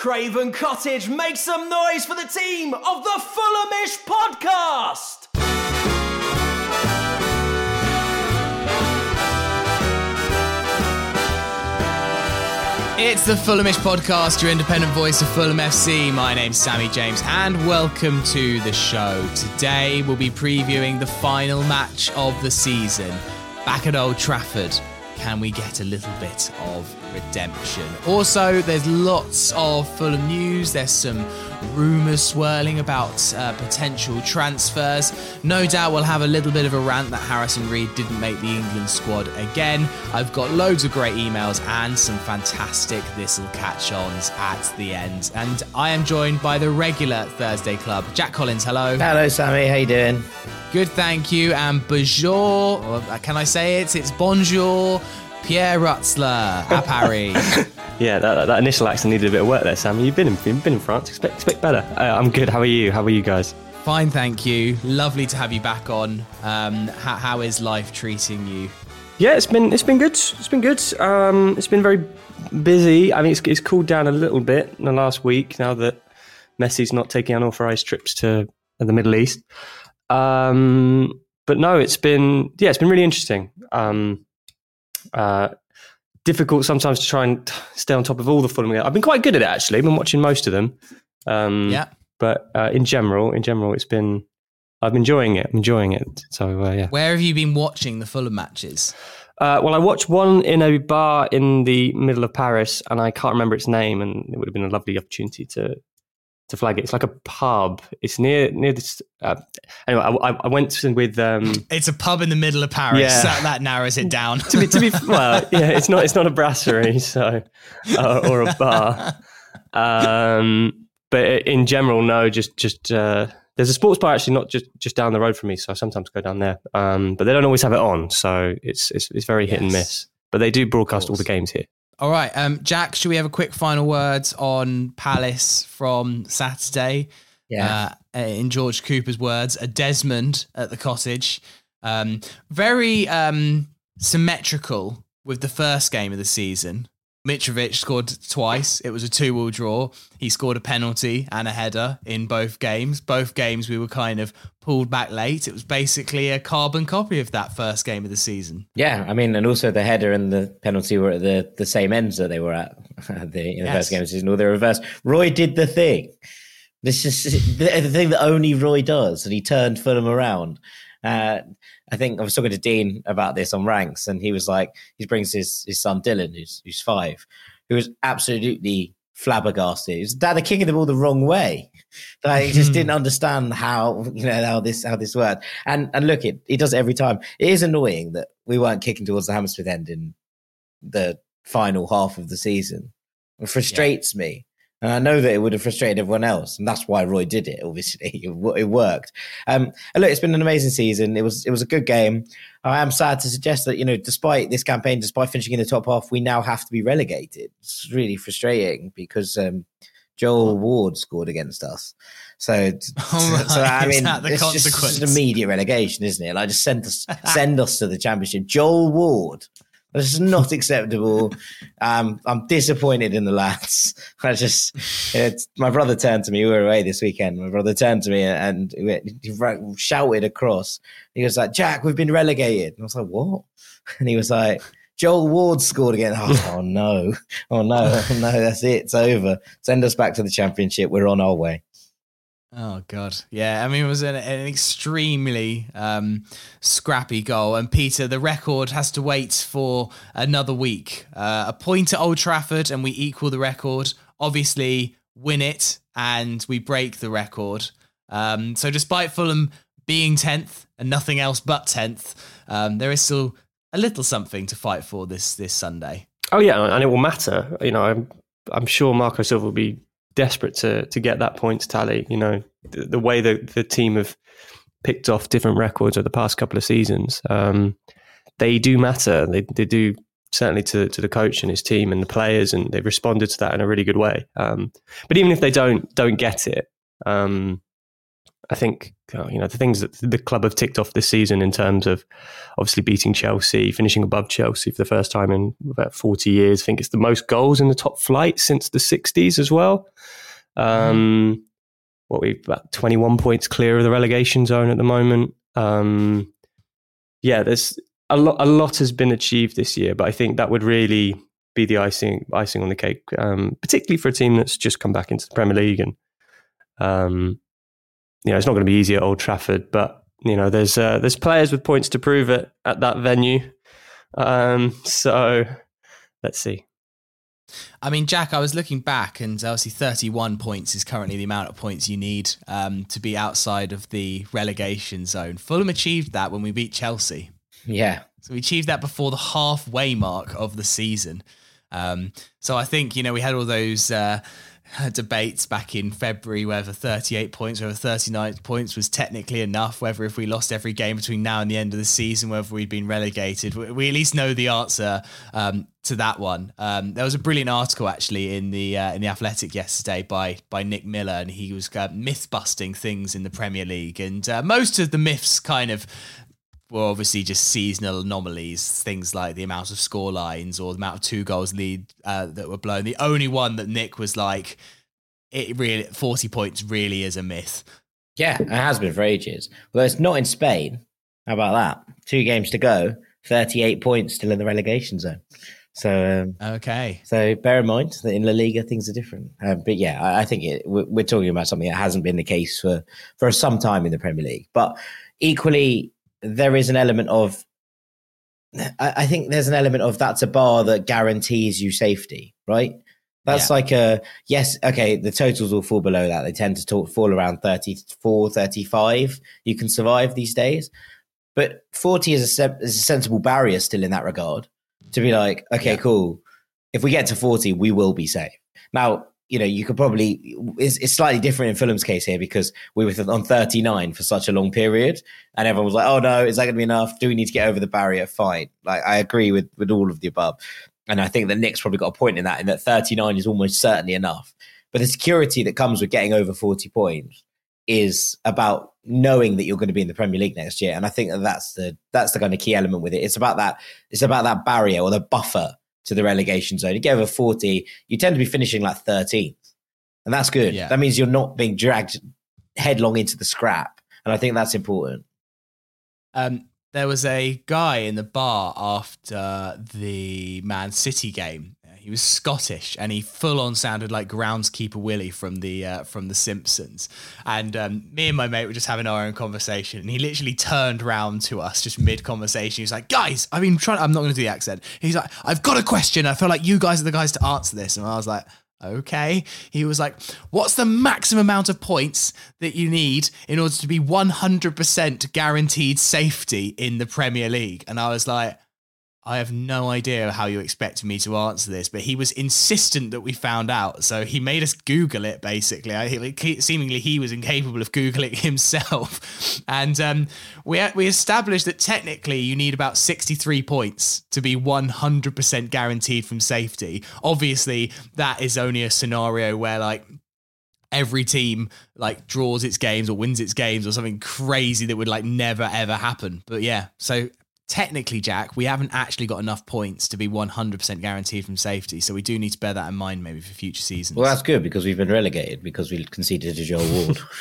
Craven Cottage, make some noise for the team of the Fulhamish podcast! It's the Fulhamish podcast, your independent voice of Fulham FC. My name's Sammy James and welcome to the show. Today we'll be previewing the final match of the season. Back at Old Trafford, can we get a little bit of redemption? Also, there's lots of Fulham news. There's some rumours swirling about potential transfers. No doubt we'll have a little bit of a rant that Harrison Reed didn't make the England squad again. I've got loads of great emails and some fantastic This'll Catch-ons at the end. And I am joined by the regular Thursday Club, Jack Collins. Hello. Hello, Sammy. How you doing? Good, thank you. And bonjour, can I say it? It's bonjour, Pierre Rutzler à Paris. Yeah, that initial accent needed a bit of work there, Sam. You've been in France. Expect better. I'm good. How are you? How are you guys? Fine, thank you. Lovely to have you back on. How is life treating you? Yeah, it's been good. It's been good. It's been very busy. I mean, it's cooled down a little bit in the last week now that Messi's not taking unauthorized trips to the Middle East. But no, it's been really interesting. Difficult sometimes to try and stay on top of all the Fulham. I've been quite good at it, actually. I've been watching most of them. But in general, I've been enjoying it. So yeah. Where have you been watching the Fulham matches? Well, I watched one in a bar in the middle of Paris, and I can't remember its name, and it would have been a lovely opportunity to flag it. It's like a pub. It's near this. Anyway, I went with. It's a pub in the middle of Paris. Yeah. So that narrows it down. to be well, yeah, it's not a brasserie, so or a bar. But in general, no, just there's a sports bar actually not just down the road from me, so I sometimes go down there. But they don't always have it on, so it's very hit and miss. But they do broadcast all the games here. All right, Jack, should we have a quick final words on Palace from Saturday? Yeah. In George Cooper's words, a Desmond at the Cottage. Very symmetrical with the first game of the season. Mitrovic scored twice. It was a 2-2 draw. He scored a penalty and a header in both games. Both games we were kind of pulled back late. It was basically a carbon copy of that first game of the season. Yeah, I mean, and also the header and the penalty were at the same ends that they were at in the first game of the season, or the reverse. Roy did the thing. This is the thing that only Roy does, and he turned Fulham around. I think I was talking to Dean about this on Ranks, and he was like, he brings his son Dylan, who's 5, who was absolutely flabbergasted. He was, Dad, they're kicking the ball the wrong way. Like, he just didn't understand how this worked. And look, he does it every time. It is annoying that we weren't kicking towards the Hammersmith end in the final half of the season. It frustrates me. And I know that it would have frustrated everyone else. And that's why Roy did it, obviously. It worked. And look, it's been an amazing season. It was a good game. I am sad to suggest that, despite this campaign, despite finishing in the top half, we now have to be relegated. It's really frustrating because Joel Ward scored against us. So I mean, it's just an immediate relegation, isn't it? Like, just send us to the Championship. Joel Ward. This is not acceptable. I'm disappointed in the lads. My brother turned to me. We were away this weekend. My brother turned to me and he shouted across. He was like, Jack, we've been relegated. And I was like, what? And he was like, Joel Ward scored again. Oh no, that's it. It's over. Send us back to the Championship. We're on our way. Oh, God. Yeah, I mean, it was an extremely scrappy goal. And Peter, the record has to wait for another week. A point at Old Trafford and we equal the record. Obviously, win it and we break the record. So despite Fulham being 10th and nothing else but 10th, there is still a little something to fight for this Sunday. Oh, yeah, and it will matter. I'm sure Marco Silva will be desperate to get that points tally. The way that the team have picked off different records over the past couple of seasons, they do matter. They do, certainly to the coach and his team and the players, and they've responded to that in a really good way. But even if they don't get it, I think, the things that the club have ticked off this season in terms of obviously beating Chelsea, finishing above Chelsea for the first time in about 40 years. I think it's the most goals in the top flight since the 60s as well. We've about 21 points clear of the relegation zone at the moment. There's a lot has been achieved this year, but I think that would really be the icing on the cake, particularly for a team that's just come back into the Premier League. And it's not going to be easy at Old Trafford, but there's players with points to prove it at that venue. So let's see. I mean, Jack, I was looking back, and obviously 31 points is currently the amount of points you need to be outside of the relegation zone. Fulham achieved that when we beat Chelsea. Yeah. So we achieved that before the halfway mark of the season. So I think, we had all those debates back in February whether 38 points, whether 39 points was technically enough, whether if we lost every game between now and the end of the season, whether we'd been relegated. We at least know the answer to that one. There was a brilliant article actually in the Athletic yesterday by Nick Miller, and he was myth busting things in the Premier League, and most of the myths kind of were obviously just seasonal anomalies, things like the amount of score lines or the amount of 2 goals lead that were blown. The only one that Nick was like, 40 points really is a myth. Yeah, it has been for ages. Although it's not in Spain. How about that? 2 games to go, 38 points still in the relegation zone. So okay. So bear in mind that in La Liga things are different. But yeah, I think we're talking about something that hasn't been the case for some time in the Premier League. But equally, there is an element of, I think there's an element of that's a bar that guarantees you safety, right? That's like yes, okay, the totals will fall below that. They tend to fall around 34, 35. You can survive these days. But 40 is a sensible barrier still in that regard to be like, okay, cool. If we get to 40, we will be safe. Now, you could probably, it's slightly different in Fulham's case here because we were on 39 for such a long period and everyone was like, oh no, is that going to be enough? Do we need to get over the barrier? Fine. Like, I agree with all of the above. And I think that Nick's probably got a point in that 39 is almost certainly enough. But the security that comes with getting over 40 points is about knowing that you're going to be in the Premier League next year. And I think that's the kind of key element with it. It's about that barrier or the buffer to the relegation zone. You get over 40, you tend to be finishing like 13th. And that's good. Yeah. That means you're not being dragged headlong into the scrap. And I think that's important. There was a guy in the bar after the Man City game. He was Scottish and he full on sounded like groundskeeper Willie from the Simpsons. And me and my mate were just having our own conversation, and he literally turned round to us just mid conversation. He was like, "Guys, I'm not going to do the accent." He's like, "I've got a question. I feel like you guys are the guys to answer this." And I was like, "Okay." He was like, "What's the maximum amount of points that you need in order to be 100% guaranteed safety in the Premier League?" And I was like, I have no idea how you expect me to answer this, but he was insistent that we found out. So he made us Google it, basically. Seemingly he was incapable of Googling himself. And we established that technically you need about 63 points to be 100% guaranteed from safety. Obviously, that is only a scenario where like every team like draws its games or wins its games or something crazy that would like never, ever happen. But yeah, so technically, Jack, we haven't actually got enough points to be 100% guaranteed from safety. So we do need to bear that in mind maybe for future seasons. Well, that's good because we've been relegated because we conceded to Joel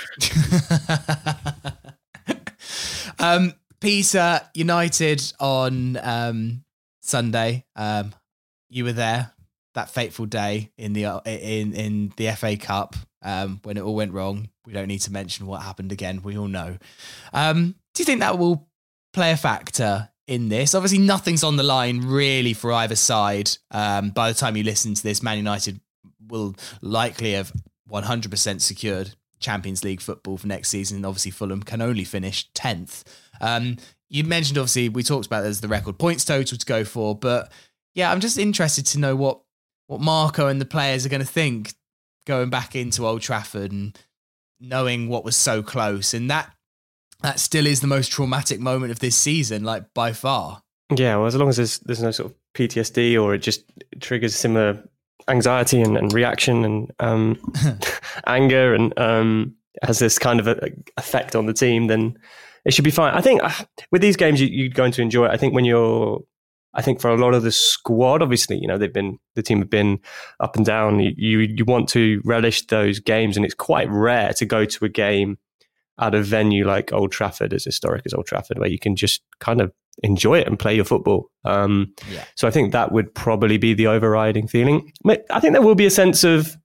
Ward. Peter, United on Sunday. You were there that fateful day in the FA Cup when it all went wrong. We don't need to mention what happened again. We all know. Do you think that will play a factor in this? Obviously, nothing's on the line really for either side. By the time you listen to this, Man United will likely have 100% secured Champions League football for next season. And obviously, Fulham can only finish 10th. You mentioned, obviously, we talked about there's the record points total to go for. But yeah, I'm just interested to know what Marco and the players are going to think going back into Old Trafford and knowing what was so close. And that still is the most traumatic moment of this season, like by far. Yeah, well, as long as there's no sort of PTSD or it just triggers similar anxiety and reaction and anger and has this kind of effect on the team, then it should be fine. I think with these games, you're going to enjoy it. I think I think for a lot of the squad, obviously, the team have been up and down. You want to relish those games, and it's quite rare to go to a game at a venue like Old Trafford, as historic as Old Trafford, where you can just kind of enjoy it and play your football. So I think that would probably be the overriding feeling. I think there will be a sense of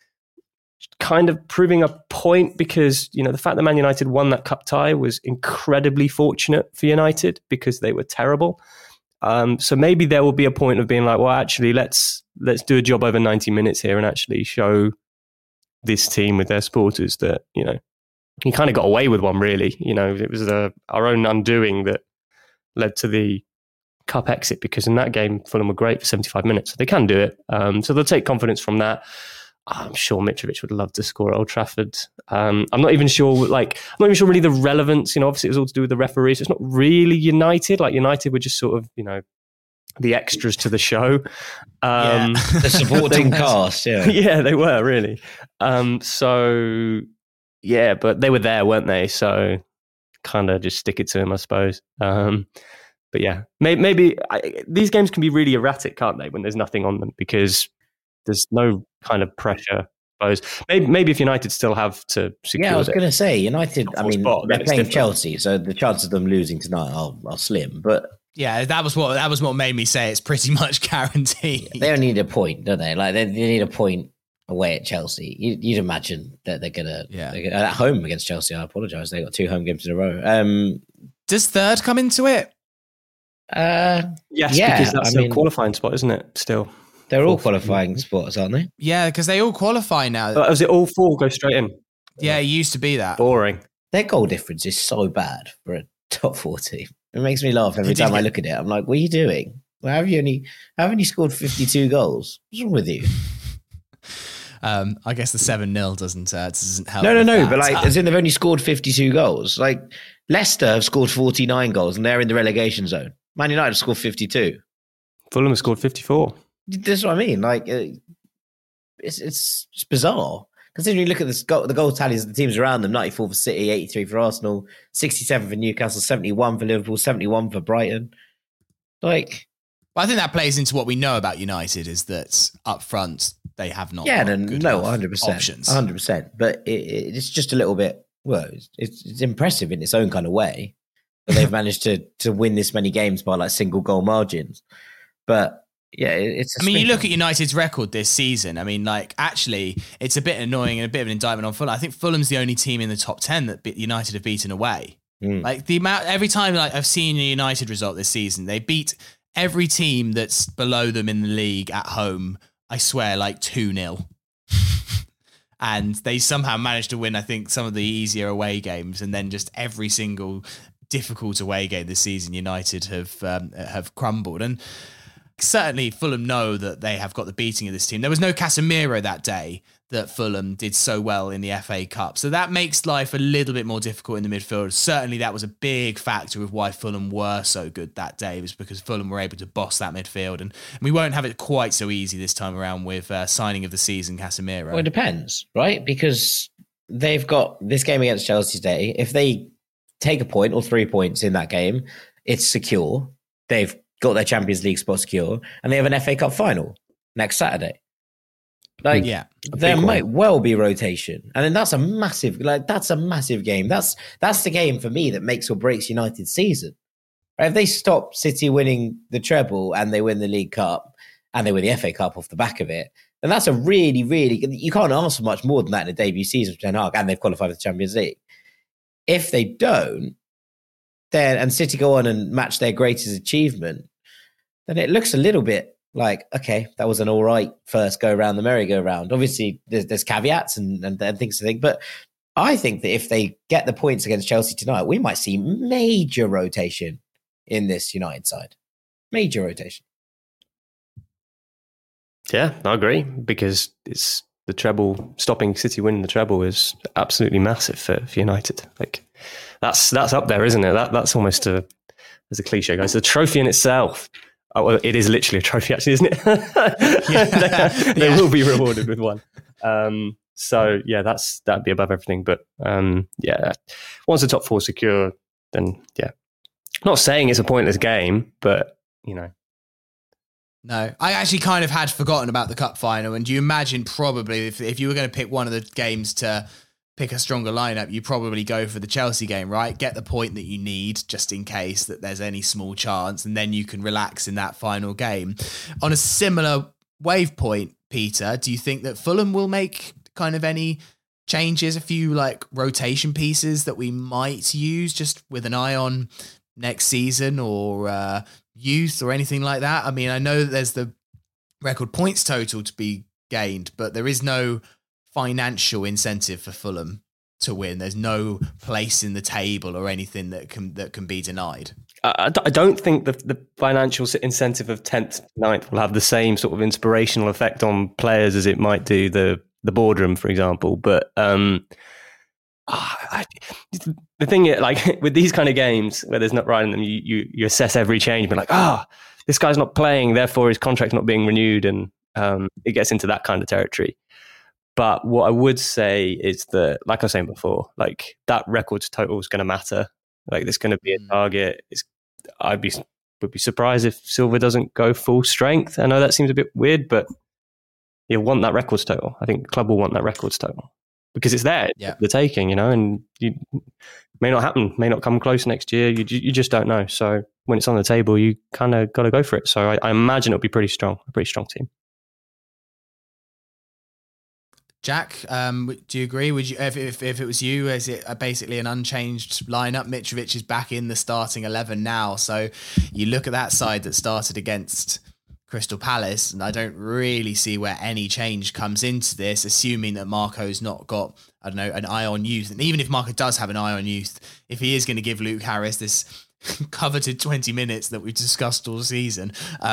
kind of proving a point, because the fact that Man United won that cup tie was incredibly fortunate for United, because they were terrible. So maybe there will be a point of being like, well, actually, let's do a job over 90 minutes here and actually show this team with their supporters that you kind of got away with one, really. It was our own undoing that led to the cup exit, because in that game, Fulham were great for 75 minutes. So they can do it. So they'll take confidence from that. I'm sure Mitrovic would love to score at Old Trafford. I'm not even sure really the relevance. Obviously it was all to do with the referees. It's not really United. Like United were just sort of, the extras to the show. The supporting cast. Yeah. Yeah, they were really. So yeah, but they were there, weren't they? So kind of just stick it to them, I suppose. But yeah, maybe these games can be really erratic, can't they? When there's nothing on them, because there's no kind of pressure. I suppose maybe if United still have to secure. Yeah, I was going to say United. I mean, they're playing different. Chelsea, so the chances of them losing tonight are slim. But yeah, that was what made me say it's pretty much guaranteed. They only need a point, don't they? Like they need a point away at Chelsea. You'd imagine that they're gonna at home against Chelsea. I apologise. They got 2 home games in a row. Does third come into it? Yes, because that's a qualifying spot, isn't it? Still. They're all qualifying spots, aren't they? Yeah, because they all qualify now. But is it all 4 go straight in? Yeah, it used to be that. Boring. Their goal difference is so bad for a top 4 team. It makes me laugh every time I look at it. I'm like, what are you doing? Well, have you only scored 52 goals? What's wrong with you? I guess the 7-0 doesn't help. No. But as in they've only scored 52 goals. Like Leicester have scored 49 goals and they're in the relegation zone. Man United have scored 52. Fulham have scored 54. That's what I mean. Like, it's bizarre. Considering you look at the goal tallies of the teams around them: 94 for City, 83 for Arsenal, 67 for Newcastle, 71 for Liverpool, 71 for Brighton. Like, I think that plays into what we know about United, is that up front they have not. Yeah, got good 100%, options. 100%. But it's just a little bit. Well, it's impressive in its own kind of way that they've managed to win this many games by like single goal margins. But yeah, it's. You look at United's record this season. I mean, like, actually, it's a bit annoying and a bit of an indictment on Fulham. I think Fulham's the only team in the top 10 that United have beaten away. Like the amount, every time I've seen a United result this season, they beat every team that's below them in the league at home. I swear, like 2-0. And they somehow managed to win, I think, some of the easier away games, and then just every single difficult away game this season, United have crumbled. And certainly Fulham know that they have got the beating of this team. There was no Casemiro that day that Fulham did so well in the FA Cup. So that makes life a little bit more difficult in the midfield. Certainly that was a big factor of why Fulham were so good that day, was because Fulham were able to boss that midfield. And we won't have it quite so easy this time around with signing of the season, Casemiro. Well, it depends, right? Because they've got this game against Chelsea today. If they take a point or 3 points in that game, it's secure. They've got their Champions League spot secure, and they have an FA Cup final next Saturday. Like, yeah, there might well be rotation, and then that's a massive game. That's the game for me that makes or breaks United's season. Right? If they stop City winning the treble and they win the League Cup and they win the FA Cup off the back of it, then that's a really, really, you can't ask for much more than that in a debut season for Ten Hag, and they've qualified for the Champions League. If they don't, then and City go on and match their greatest achievement, then it looks a little bit like, okay, that was an all right first go around the merry-go-round. Obviously, there's caveats and things to think, but I think that if they get the points against Chelsea tonight, we might see major rotation in this United side. Major rotation. Yeah, I agree, because it's the treble, stopping City winning the treble is absolutely massive for United. Like that's up there, isn't it? That's almost as a cliche, guys. The trophy in itself. Oh, well, it is literally a trophy, actually, isn't it? They will be rewarded with one. So yeah, that'd be above everything. But once the top 4 secure, then yeah. Not saying it's a pointless game, but No, I actually kind of had forgotten about the cup final. And do you imagine probably if you were going to pick one of the games to pick a stronger lineup, you probably go for the Chelsea game, right? Get the point that you need just in case that there's any small chance, and then you can relax in that final game. On a similar wave point, Peter, do you think that Fulham will make kind of any changes, a few like rotation pieces that we might use just with an eye on next season or youth or anything like that? I mean, I know that there's the record points total to be gained, but there is no financial incentive for Fulham to win. There's no place in the table or anything that can be denied. I don't think the financial incentive of 10th, 9th will have the same sort of inspirational effect on players as it might do the boardroom, for example. But the thing is, like with these kind of games where there's not right in them, you assess every change, but like, this guy's not playing, therefore his contract's not being renewed, and it gets into that kind of territory. But what I would say is that, like I was saying before, like that records total is going to matter. Like there's going to be a target. Would be surprised if Silva doesn't go full strength. I know that seems a bit weird, but you'll want that records total. I think the club will want that records total because it's there, the taking, and you may not happen, may not come close next year. You just don't know. So when it's on the table, you kind of got to go for it. So I imagine it'll be a pretty strong team. Jack, do you agree? Would you, if it was you, is it basically an unchanged lineup? Mitrovic is back in the starting 11 now. So you look at that side that started against Crystal Palace, and I don't really see where any change comes into this, assuming that Marco's not got, I don't know, an eye on youth. And even if Marco does have an eye on youth, if he is going to give Luke Harris this coveted 20 minutes that we've discussed all season,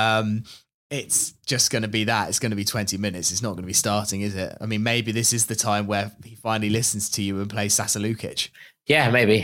it's just going to be that. It's going to be 20 minutes. It's not going to be starting, is it? I mean, maybe this is the time where he finally listens to you and plays Sasa Lukic. Yeah, maybe.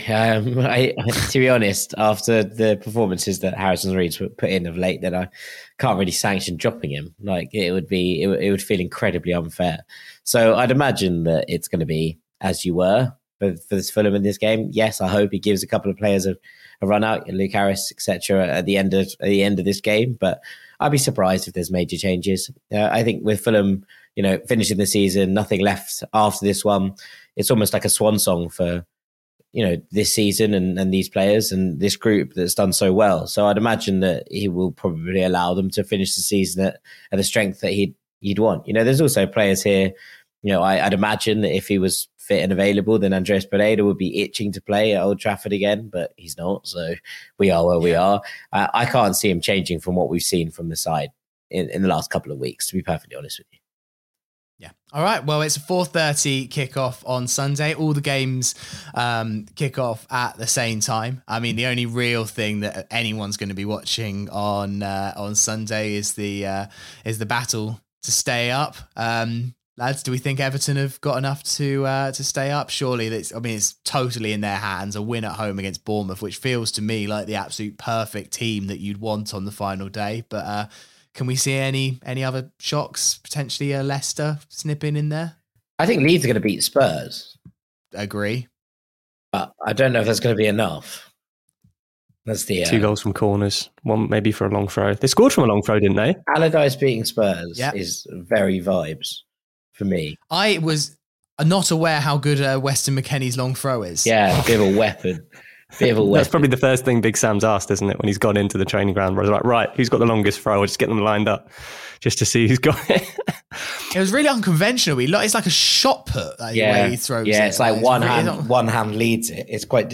To be honest, after the performances that Harrison Reed's put in of late, then I can't really sanction dropping him. Like it would feel incredibly unfair. So I'd imagine that it's going to be as you were for this Fulham in this game. Yes, I hope he gives a couple of players a run out, Luke Harris, etc. at the end of this game. But I'd be surprised if there's major changes. I think with Fulham, finishing the season, nothing left after this one. It's almost like a swan song for this season and these players and this group that's done so well. So I'd imagine that he will probably allow them to finish the season at the strength that he'd want. There's also players here. I'd imagine that if he was fit and available, then Andreas Pereira would be itching to play at Old Trafford again, but he's not. So we are where we are. I can't see him changing from what we've seen from the side in the last couple of weeks, to be perfectly honest with you. Yeah. All right. Well, it's a 4:30 kickoff on Sunday. All the games kick off at the same time. I mean, the only real thing that anyone's going to be watching on Sunday is the battle to stay up. Lads, do we think Everton have got enough to stay up? Surely, it's totally in their hands. A win at home against Bournemouth, which feels to me like the absolute perfect team that you'd want on the final day. But can we see any other shocks? Potentially a Leicester snipping in there? I think Leeds are going to beat Spurs. Agree. But I don't know if that's going to be enough. That's the 2 goals from corners, one maybe for a long throw. They scored from a long throw, didn't they? Allardyce beating Spurs is very vibes for me. I was not aware how good Weston McKennie's long throw is. Yeah, bit of a weapon. That's probably the first thing Big Sam's asked, isn't it? When he's gone into the training ground, where he's like, right, who's got the longest throw? I'll just get them lined up just to see who's got it. It was really unconventional. It's like a shot put. The way he throws it. Yeah, it's like one hand leads it. It's quite.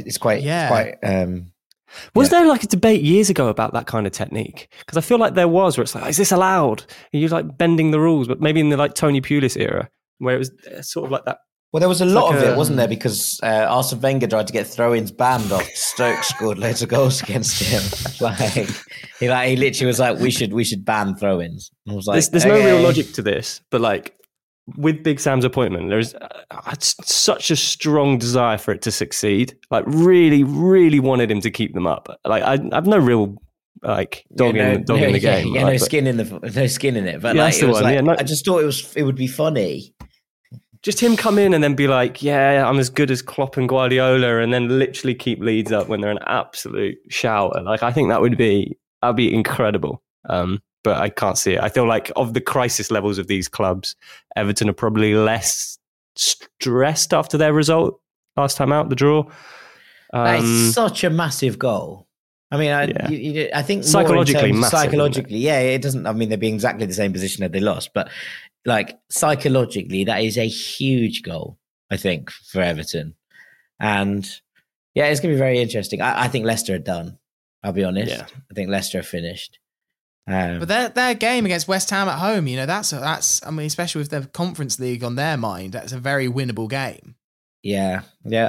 Was there like a debate years ago about that kind of technique? Because I feel like there was, where it's like, is this allowed? Are you like bending the rules? But maybe in the like Tony Pulis era, where it was sort of like that. Well, there was a lot of it, wasn't there? Because Arsene Wenger tried to get throw-ins banned off. Stoke scored loads of goals against him. He literally was like, "We should ban throw-ins." I was like, "There's no real logic to this," but like with Big Sam's appointment, there's such a strong desire for it to succeed. Like, really, really wanted him to keep them up. Like, I've no real dog in the game. Yeah, no skin in it. But I just thought it would be funny. just him come in and then be like, yeah, I'm as good as Klopp and Guardiola, and then literally keep Leeds up when they're an absolute shout. Like, I think that'd be incredible. But I can't see it. I feel like of the crisis levels of these clubs, Everton are probably less stressed after their result last time out, the draw. That is such a massive goal. I mean, I think psychologically, it doesn't. I mean, they'd be exactly the same position had they lost, but like psychologically, that is a huge goal, I think, for Everton. And yeah, it's going to be very interesting. I think Leicester are done. I'll be honest. Yeah. I think Leicester are finished. But their game against West Ham at home, that's I mean, especially with the Conference League on their mind, that's a very winnable game. Yeah.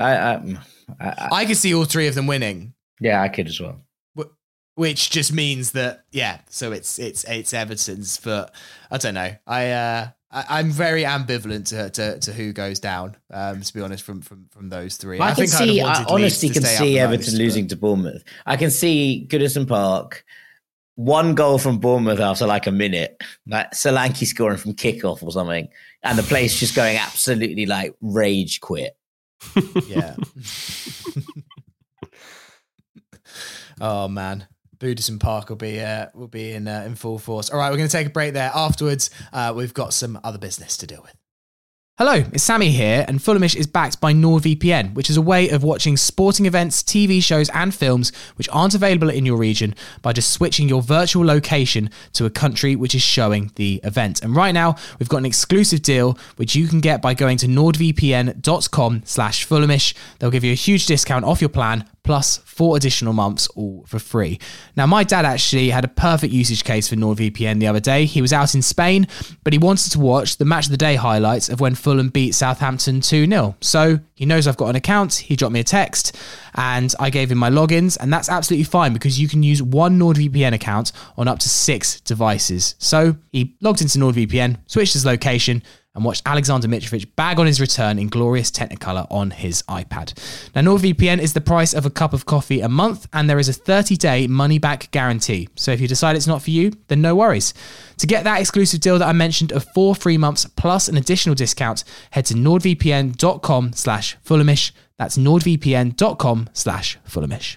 I could see all three of them winning. Yeah, I could as well. Which just means that, so it's Everton's, but I don't know. I'm very ambivalent to who goes down. To be honest, from those three, I honestly can see Everton losing to Bournemouth. I can see Goodison Park. One goal from Bournemouth after like a minute, like Solanke scoring from kickoff or something, and the place just going absolutely like rage quit. Yeah. Oh man, Goodison Park will be in full force. All right, we're going to take a break there. Afterwards, we've got some other business to deal with. Hello, it's Sammy here, and Fulhamish is backed by NordVPN, which is a way of watching sporting events, TV shows and films which aren't available in your region by just switching your virtual location to a country which is showing the event. And right now, we've got an exclusive deal which you can get by going to nordvpn.com/Fulhamish. They'll give you a huge discount off your plan, plus 4 additional months, all for free. Now, my dad actually had a perfect usage case for NordVPN the other day. He was out in Spain, but he wanted to watch the match of the day highlights of when Fulham beat Southampton 2-0. So he knows I've got an account. He dropped me a text and I gave him my logins, and that's absolutely fine because you can use one NordVPN account on up to 6 devices. So he logged into NordVPN, switched his location, and watched Alexander Mitrovic bag on his return in glorious Technicolor on his iPad. Now, NordVPN is the price of a cup of coffee a month, and there is a 30-day money-back guarantee. So if you decide it's not for you, then no worries. To get that exclusive deal that I mentioned of 4 free months plus an additional discount, head to nordvpn.com/Fulhamish. That's nordvpn.com/Fulhamish.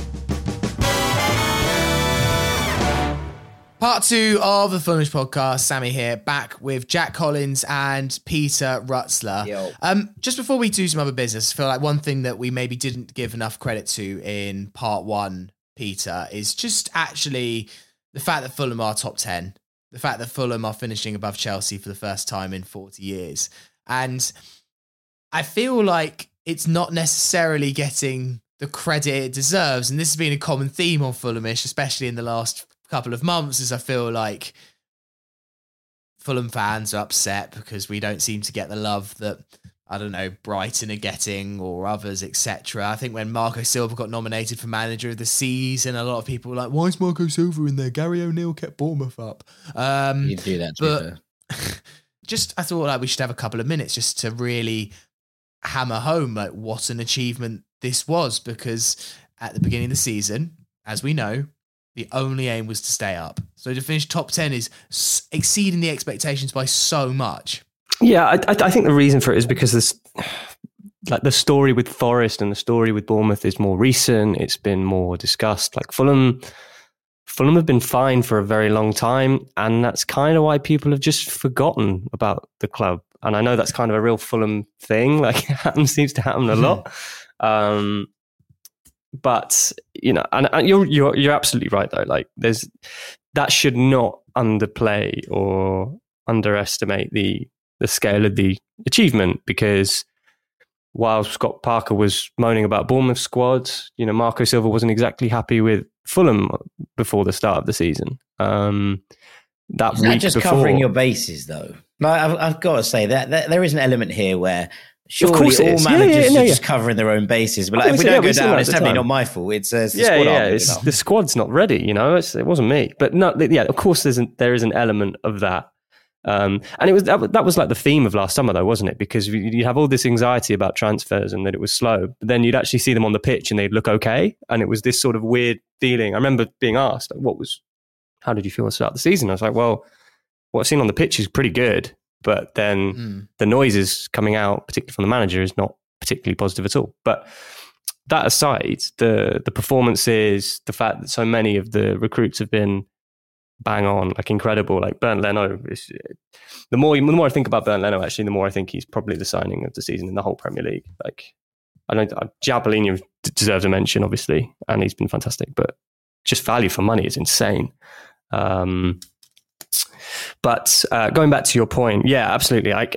Part 2 of the Fulhamish podcast. Sammy here, back with Jack Collins and Peter Rutzler. Yo. Just before we do some other business, I feel like one thing that we maybe didn't give enough credit to in part 1, Peter, is just actually the fact that Fulham are top 10. The fact that Fulham are finishing above Chelsea for the first time in 40 years. And I feel like it's not necessarily getting the credit it deserves. And this has been a common theme on Fulhamish, especially in the last couple of months, as I feel like Fulham fans are upset because we don't seem to get the love that, I don't know, Brighton are getting or others, etc. I think when Marco Silva got nominated for manager of the season, a lot of people were like, why is Marco Silva in there? Gary O'Neill kept Bournemouth up. You do that, but just, I thought like we should have a couple of minutes just to really hammer home like what an achievement this was, because at the beginning of the season, as we know, the only aim was to stay up. So to finish top 10 is exceeding the expectations by so much. Yeah, I think the reason for it is because this, like the story with Forest and the story with Bournemouth is more recent. It's been more discussed. Like Fulham have been fine for a very long time, and that's kind of why people have just forgotten about the club. And I know that's kind of a real Fulham thing. Like it seems to happen a lot. But and you're absolutely right though. Like that should not underplay or underestimate the scale of the achievement, because while Scott Parker was moaning about Bournemouth squad, Marco Silva wasn't exactly happy with Fulham before the start of the season. That It's week not just before, covering your bases though. Like, I've got to say that there is an element here where surely course it all is. managers are just covering their own bases. But like, if we don't go down, it's definitely not my fault. It's the squad aren't good enough. The squad's not ready. It wasn't me. But no, of course there is an element of that. And it was that was like the theme of last summer though, wasn't it? Because you have all this anxiety about transfers and that it was slow, but then you'd actually see them on the pitch and they'd look okay, and it was this sort of weird feeling. I remember being asked, how did you feel at the start of the season? I was like, well, what I've seen on the pitch is pretty good. but then the noises coming out, particularly from the manager, is not particularly positive at all. But that aside, the performances, the fact that so many of the recruits have been bang on, like incredible, like Bernd Leno. The more I think about Bernd Leno, actually, the more I think he's probably the signing of the season in the whole Premier League. Like, João Palhinha deserves a mention, obviously, and he's been fantastic, but just value for money is insane. But going back to your point, yeah, absolutely. Like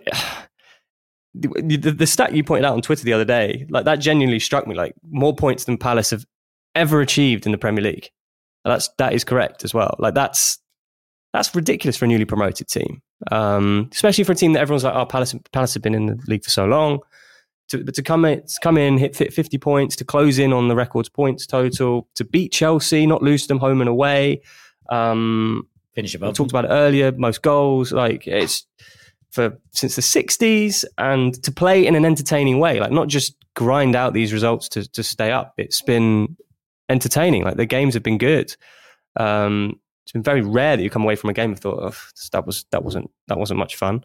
the stat you pointed out on Twitter the other day, like that genuinely struck me. Like more points than Palace have ever achieved in the Premier League. And that is correct as well. Like that's ridiculous for a newly promoted team, especially for a team that everyone's like, oh, Palace have been in the league for so long. But to come in, hit 50 points, to close in on the record's points total, to beat Chelsea, not lose to them home and away. Finish above. We talked about it earlier. Most goals, like it's since the 60s, and to play in an entertaining way, like not just grind out these results to stay up. It's been entertaining. Like the games have been good. It's been very rare that you come away from a game and thought, oh, that wasn't much fun.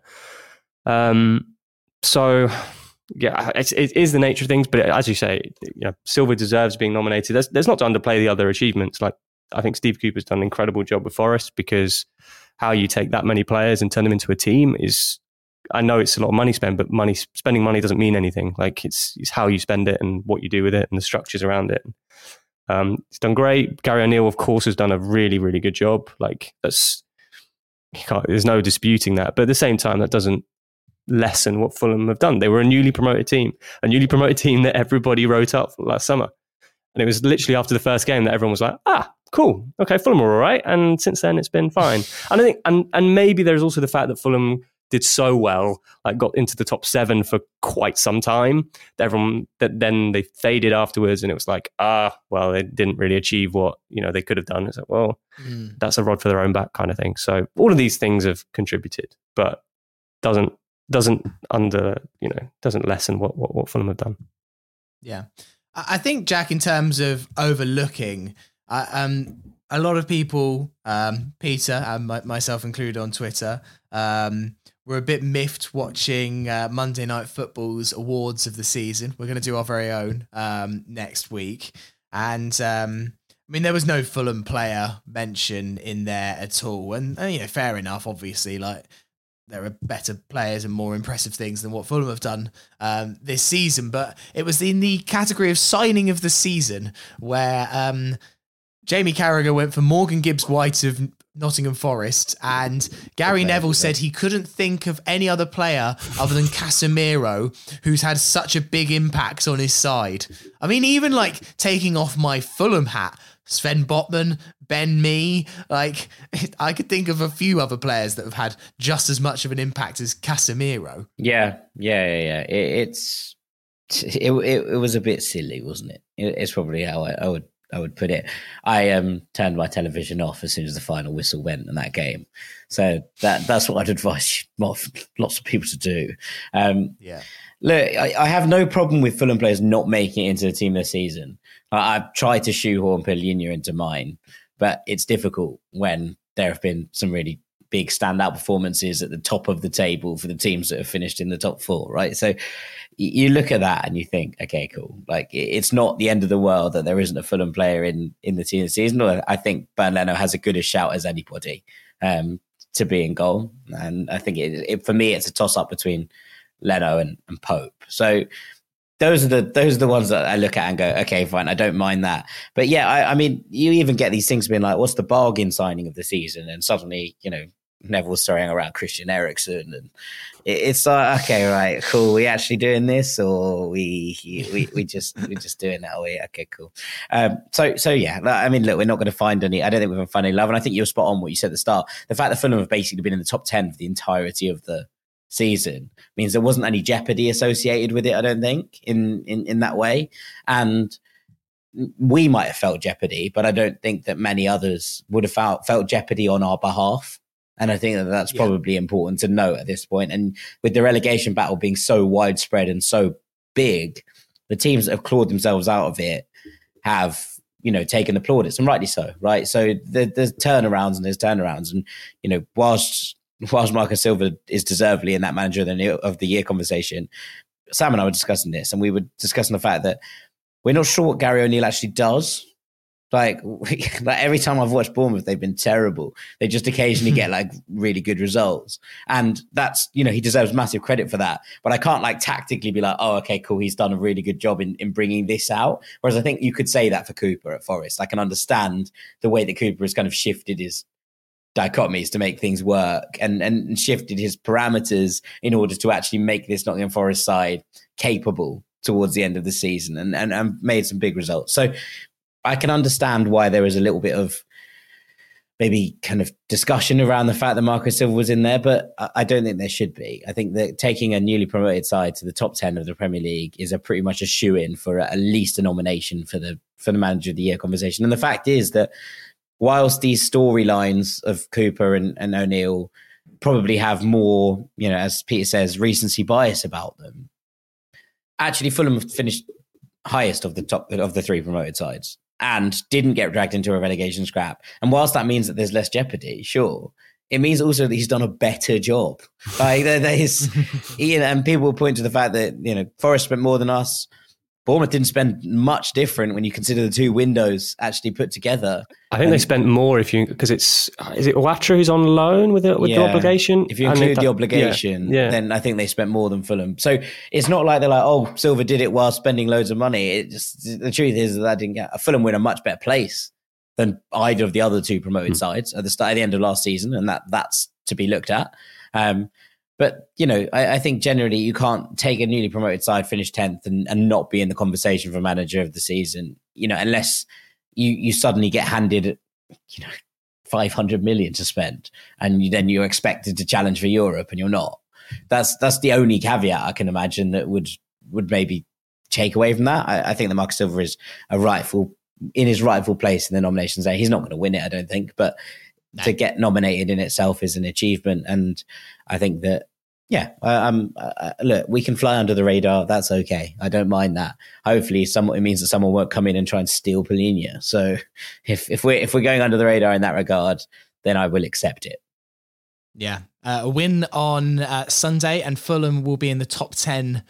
So yeah, it is the nature of things. But as you say, Silva deserves being nominated. There's not to underplay the other achievements. Like I think Steve Cooper's done an incredible job with Forest, because how you take that many players and turn them into a team is, I know it's a lot of money spent, but spending money doesn't mean anything. Like it's how you spend it and what you do with it and the structures around it. It's done great. Gary O'Neill, of course, has done a really, really good job. Like there's no disputing that. But at the same time, that doesn't lessen what Fulham have done. They were a newly promoted team that everybody wrote up last summer. And it was literally after the first game that everyone was like, cool. Okay, Fulham are all right. And since then, it's been fine. And I think, and maybe there's also the fact that Fulham did so well, like got into the top 7 for quite some time. That then they faded afterwards, and it was like, well, they didn't really achieve what they could have done. It's like, well, that's a rod for their own back kind of thing. So all of these things have contributed, but doesn't lessen what Fulham have done. Yeah, I think, Jack, in terms of overlooking, a lot of people, Peter and myself included on Twitter, were a bit miffed watching Monday Night Football's awards of the season. We're going to do our very own next week. And there was no Fulham player mention in there at all. And fair enough, obviously, like there are better players and more impressive things than what Fulham have done this season. But it was in the category of signing of the season where Jamie Carragher went for Morgan Gibbs-White of Nottingham Forest, and Gary Neville said he couldn't think of any other player other than Casemiro who's had such a big impact on his side. I mean, even like taking off my Fulham hat, Sven Botman, Ben Mee, like I could think of a few other players that have had just as much of an impact as Casemiro. Yeah. It was a bit silly, wasn't it? It's probably how I would put it. I turned my television off as soon as the final whistle went in that game. So that's what I'd advise lots of people to do. Look, I have no problem with Fulham players not making it into the team this season. I've tried to shoehorn Palhinha into mine, but it's difficult when there have been some really big standout performances at the top of the table for the teams that have finished in the top 4, right? So you look at that and you think, okay, cool. Like it's not the end of the world that there isn't a Fulham player in the team this season. I think Bernd Leno has a good a shout as anybody to be in goal. And I think for me, it's a toss up between Leno and Pope. So those are the ones that I look at and go, okay, fine, I don't mind that. But yeah, I mean, you even get these things being like, what's the bargain signing of the season? And suddenly, Neville's throwing around Christian Eriksen, and it's like, okay, right, cool. We actually doing this, or we just doing that? Okay, cool. So yeah, I mean, look, we're not going to find any. I don't think we're going to find any love, and I think you're spot on what you said at the start. The fact that Fulham have basically been in the top 10 for the entirety of the season means there wasn't any jeopardy associated with it. I don't think in that way, and we might have felt jeopardy, but I don't think that many others would have felt jeopardy on our behalf. And I think that's probably important to note at this point. And with the relegation battle being so widespread and so big, the teams that have clawed themselves out of it have, taken the plaudits, and rightly so, right? So there's turnarounds and there's turnarounds. And, whilst whilst Marco Silva is deservedly in that manager of the year conversation, Sam and I were discussing this, and we were discussing the fact that we're not sure what Gary O'Neill actually does. Like every time I've watched Bournemouth, they've been terrible. They just occasionally get like really good results. And that's, he deserves massive credit for that. But I can't like tactically be like, oh, okay, cool. He's done a really good job in bringing this out. Whereas I think you could say that for Cooper at Forest. I can understand the way that Cooper has kind of shifted his dichotomies to make things work and shifted his parameters in order to actually make this Nottingham Forest side capable towards the end of the season and made some big results. So I can understand why there is a little bit of maybe kind of discussion around the fact that Marco Silva was in there, but I don't think there should be. I think that taking a newly promoted side to the top 10 of the Premier League is pretty much a shoo-in for at least a nomination for the Manager of the Year conversation. And the fact is that whilst these storylines of Cooper and O'Neill probably have more, as Peter says, recency bias about them, actually Fulham have finished highest of the three promoted sides and didn't get dragged into a relegation scrap. And whilst that means that there's less jeopardy, sure, it means also that he's done a better job. Like there is, and people will point to the fact that, Forest spent more than us. Bournemouth didn't spend much different when you consider the two windows actually put together. I think they spent more because is it Ouattara who's on loan with the obligation? If you include the obligation, then I think they spent more than Fulham. So it's not like they're like, oh, Silva did it while spending loads of money. The truth is that didn't get Fulham were in a much better place than either of the other two promoted sides at the end of last season, and that's to be looked at. But, I think generally you can't take a newly promoted side, finish 10th and not be in the conversation for manager of the season, unless you suddenly get handed, 500 million to spend and then you're expected to challenge for Europe and you're not. That's the only caveat I can imagine that would maybe take away from that. I think that Marco Silva is in his rightful place in the nominations there. He's not going to win it, I don't think, but to get nominated in itself is an achievement. And I think that, look, we can fly under the radar. That's okay. I don't mind that. Hopefully, it means that someone won't come in and try and steal Palhinha. So if we're going under the radar in that regard, then I will accept it. Yeah, a win on Sunday, and Fulham will be in the top 10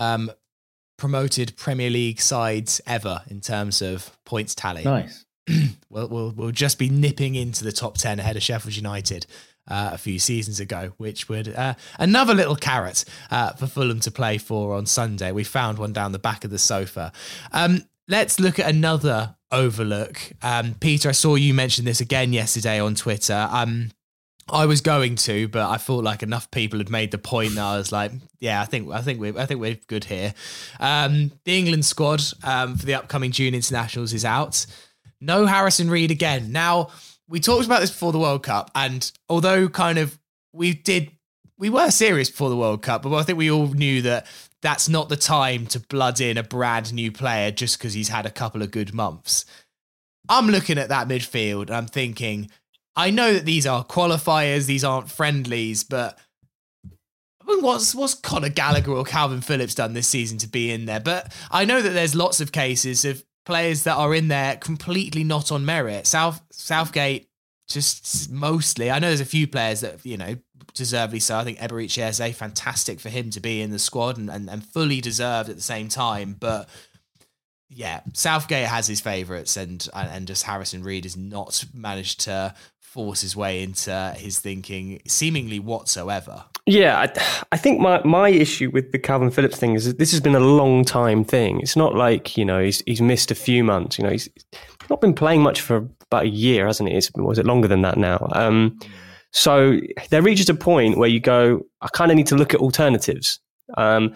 promoted Premier League sides ever in terms of points tally. Nice. We'll just be nipping into the top 10 ahead of Sheffield United a few seasons ago, which would another little carrot for Fulham to play for on Sunday. We found one down the back of the sofa. Let's look at another overlook. Peter, I saw you mention this again yesterday on Twitter. I was going to, but I thought like enough people had made the point that I was like, yeah, I think we're good here. The England squad for the upcoming June internationals is out. No Harrison Reed again. Now, we talked about this before the World Cup, and although kind of we were serious before the World Cup, but I think we all knew that that's not the time to blood in a brand new player just because he's had a couple of good months. I'm looking at that midfield and I'm thinking, I know that these are qualifiers, these aren't friendlies, but I mean, what's Conor Gallagher or Calvin Phillips done this season to be in there? But I know that there's lots of cases of players that are in there completely not on merit. Southgate, just mostly. I know there's a few players that, deservedly so. I think Eberechi Eze, fantastic for him to be in the squad and fully deserved at the same time. But yeah, Southgate has his favourites and just Harrison Reed has not managed to force his way into his thinking seemingly whatsoever. Yeah, I think my issue with the Calvin Phillips thing is that this has been a long time thing. It's not like, he's missed a few months. He's not been playing much for about a year, hasn't he? Was it longer than that now? So there reaches a point where you go, I kind of need to look at alternatives. Now,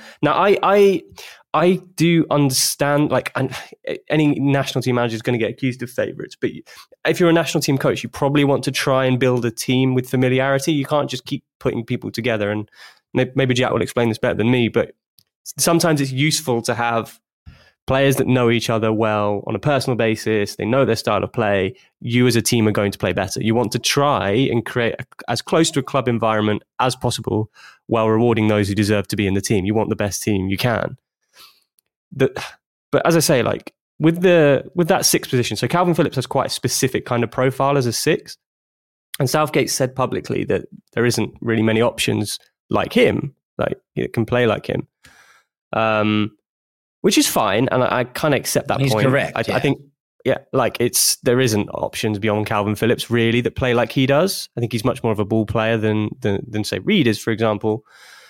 I do understand, like, any national team manager is going to get accused of favourites, but if you're a national team coach, you probably want to try and build a team with familiarity. You can't just keep putting people together, and maybe Jack will explain this better than me, but sometimes it's useful to have players that know each other well on a personal basis. They know their style of play. You as a team are going to play better. You want to try and create as close to a club environment as possible while rewarding those who deserve to be in the team. You want the best team you can. But as I say, like with that sixth position, so Calvin Phillips has quite a specific kind of profile as a six. And Southgate said publicly that there isn't really many options like him, like that can play like him, which is fine, and I kind of accept that He's point. correct. I think, like there isn't options beyond Calvin Phillips really that play like he does. I think he's much more of a ball player than say Reed is, for example.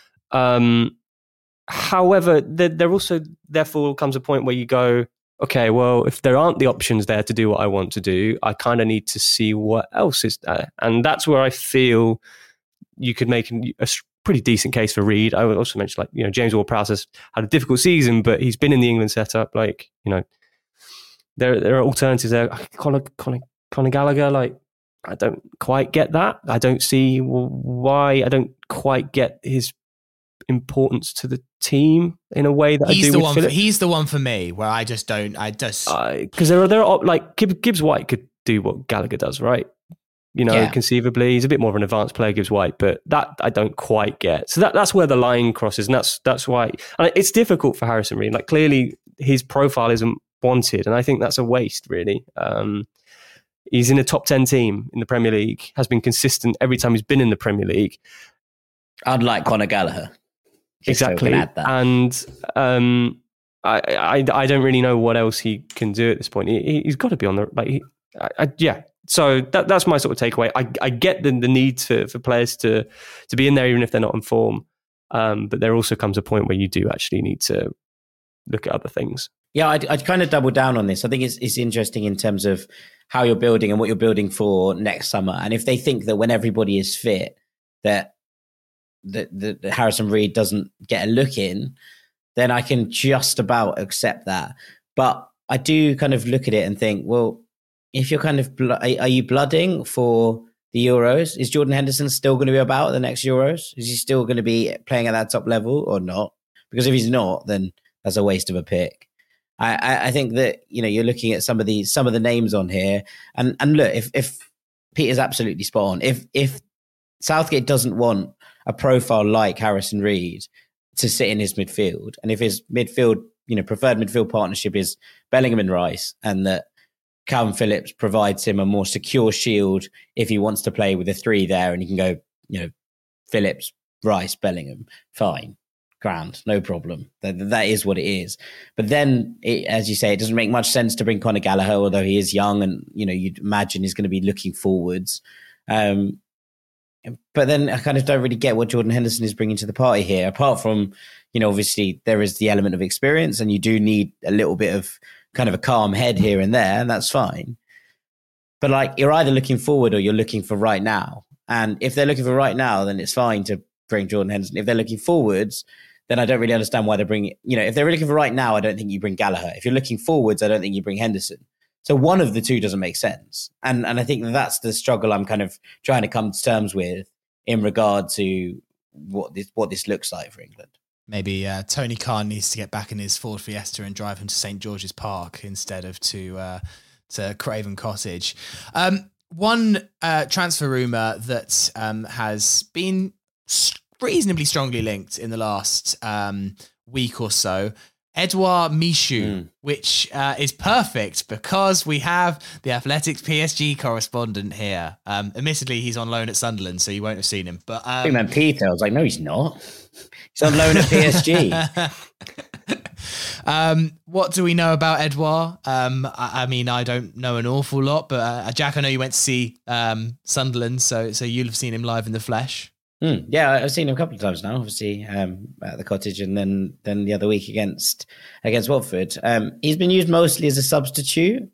However, there also therefore comes a point where you go, okay, well, if there aren't the options there to do what I want to do, I kind of need to see what else is there. And that's where I feel you could make a pretty decent case for Reed. I would also mention, like, James Ward-Prowse has had a difficult season, but he's been in the England setup. Like, there are alternatives there. Conor Gallagher, like, I don't quite get that. I don't see why. I don't quite get his importance to the team in a way that he's I do with Phillips. He's the one for me where I just don't. Because there are like Gibbs White could do what Gallagher does, right? Conceivably, he's a bit more of an advanced player, Gibbs White, but that I don't quite get. So that's where the line crosses, and that's why it's difficult for Harrison Reed. Like, clearly his profile isn't wanted, and I think that's a waste, really. He's in a top 10 team in the Premier League, has been consistent every time he's been in the Premier League. Unlike Conor Gallagher. Exactly. And I don't really know what else he can do at this point. He's got to be on the So that's my sort of takeaway. I get the need for players to be in there even if they're not in form, but there also comes a point where you do actually need to look at other things. Yeah, I'd kind of double down on this. I think it's interesting in terms of how you're building and what you're building for next summer. And if they think that when everybody is fit, that Harrison Reed doesn't get a look in, then I can just about accept that. But I do kind of look at it and think, well, if you're kind of, are you blooding for the Euros? Is Jordan Henderson still going to be about the next Euros? Is he still going to be playing at that top level or not? Because if he's not, then that's a waste of a pick. I think that, you're looking at some of the names on here, and look, if Peter's absolutely spot on, if Southgate doesn't want a profile like Harrison Reed to sit in his midfield, and if his midfield, preferred midfield partnership is Bellingham and Rice, and that Calvin Phillips provides him a more secure shield if he wants to play with a three there, and he can go, Phillips, Rice, Bellingham, fine. Grand, no problem. That is what it is. But then, as you say, it doesn't make much sense to bring Conor Gallagher, although he is young and, you'd imagine he's going to be looking forwards. But then I kind of don't really get what Jordan Henderson is bringing to the party here. Apart from, obviously there is the element of experience, and you do need a little bit of kind of a calm head here and there, and that's fine. But like, you're either looking forward or you're looking for right now. And if they're looking for right now, then it's fine to bring Jordan Henderson. If they're looking forwards, then I don't really understand why they're bringing, if they're looking for right now, I don't think you bring Gallagher. If you're looking forwards, I don't think you bring Henderson. So one of the two doesn't make sense. And I think that's the struggle I'm kind of trying to come to terms with in regard to what this looks like for England. Maybe Tony Khan needs to get back in his Ford Fiesta and drive him to St. George's Park instead of to Craven Cottage. One transfer rumour that has been reasonably strongly linked in the last week or so, Edouard Michut, which is perfect because we have the Athletics PSG correspondent here. Admittedly, he's on loan at Sunderland, so you won't have seen him. But I think meant Peter. I was like, no, he's not. He's on loan at PSG. What do we know about Edouard? I mean, I don't know an awful lot, but Jack, I know you went to see Sunderland, so you'll have seen him live in the flesh. Yeah, I've seen him a couple of times now, obviously, at the Cottage, and then the other week against Watford. He's been used mostly as a substitute.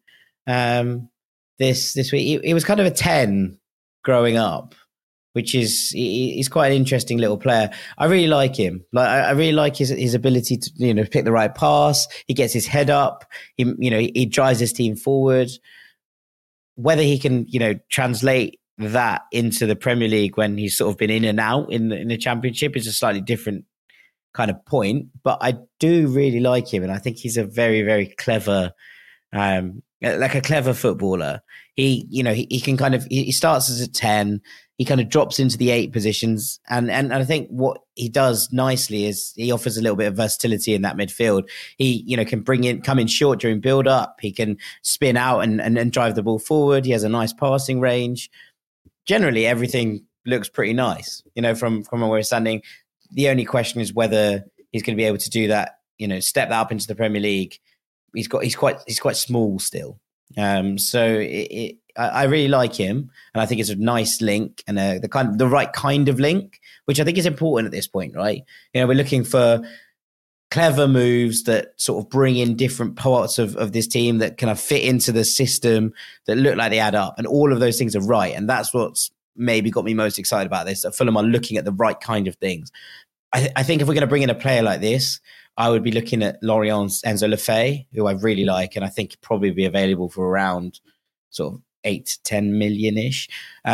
This week, he was kind of a 10 growing up, which is he's quite an interesting little player. I really like him. Like I really like his ability to pick the right pass. He gets his head up. He drives his team forward. Whether he can translate that into the Premier League when he's sort of been in and out in the Championship is a slightly different kind of point, but I do really like him, and I think he's a very, very clever, like a clever footballer. He can kind of he starts as a 10, he kind of drops into the 8 positions, and I think what he does nicely is he offers a little bit of versatility in that midfield. He can come in short during build up. He can spin out and drive the ball forward. He has a nice passing range. generally everything looks pretty nice. From where we're standing, the only question is whether he's going to be able to do that. Step that up into the Premier League. He's quite small still. So I really like him, and I think it's a nice link and the right kind of link, which I think is important at this point, right? We're looking for clever moves that sort of bring in different parts of this team that kind of fit into the system, that look like they add up, and all of those things are right. And that's what's maybe got me most excited about this, that Fulham are looking at the right kind of things. I think if we're going to bring in a player like this, I would be looking at Lorient's Enzo Lefebvre, who I really like, and I think probably be available for around sort of 8 to 10 million-ish.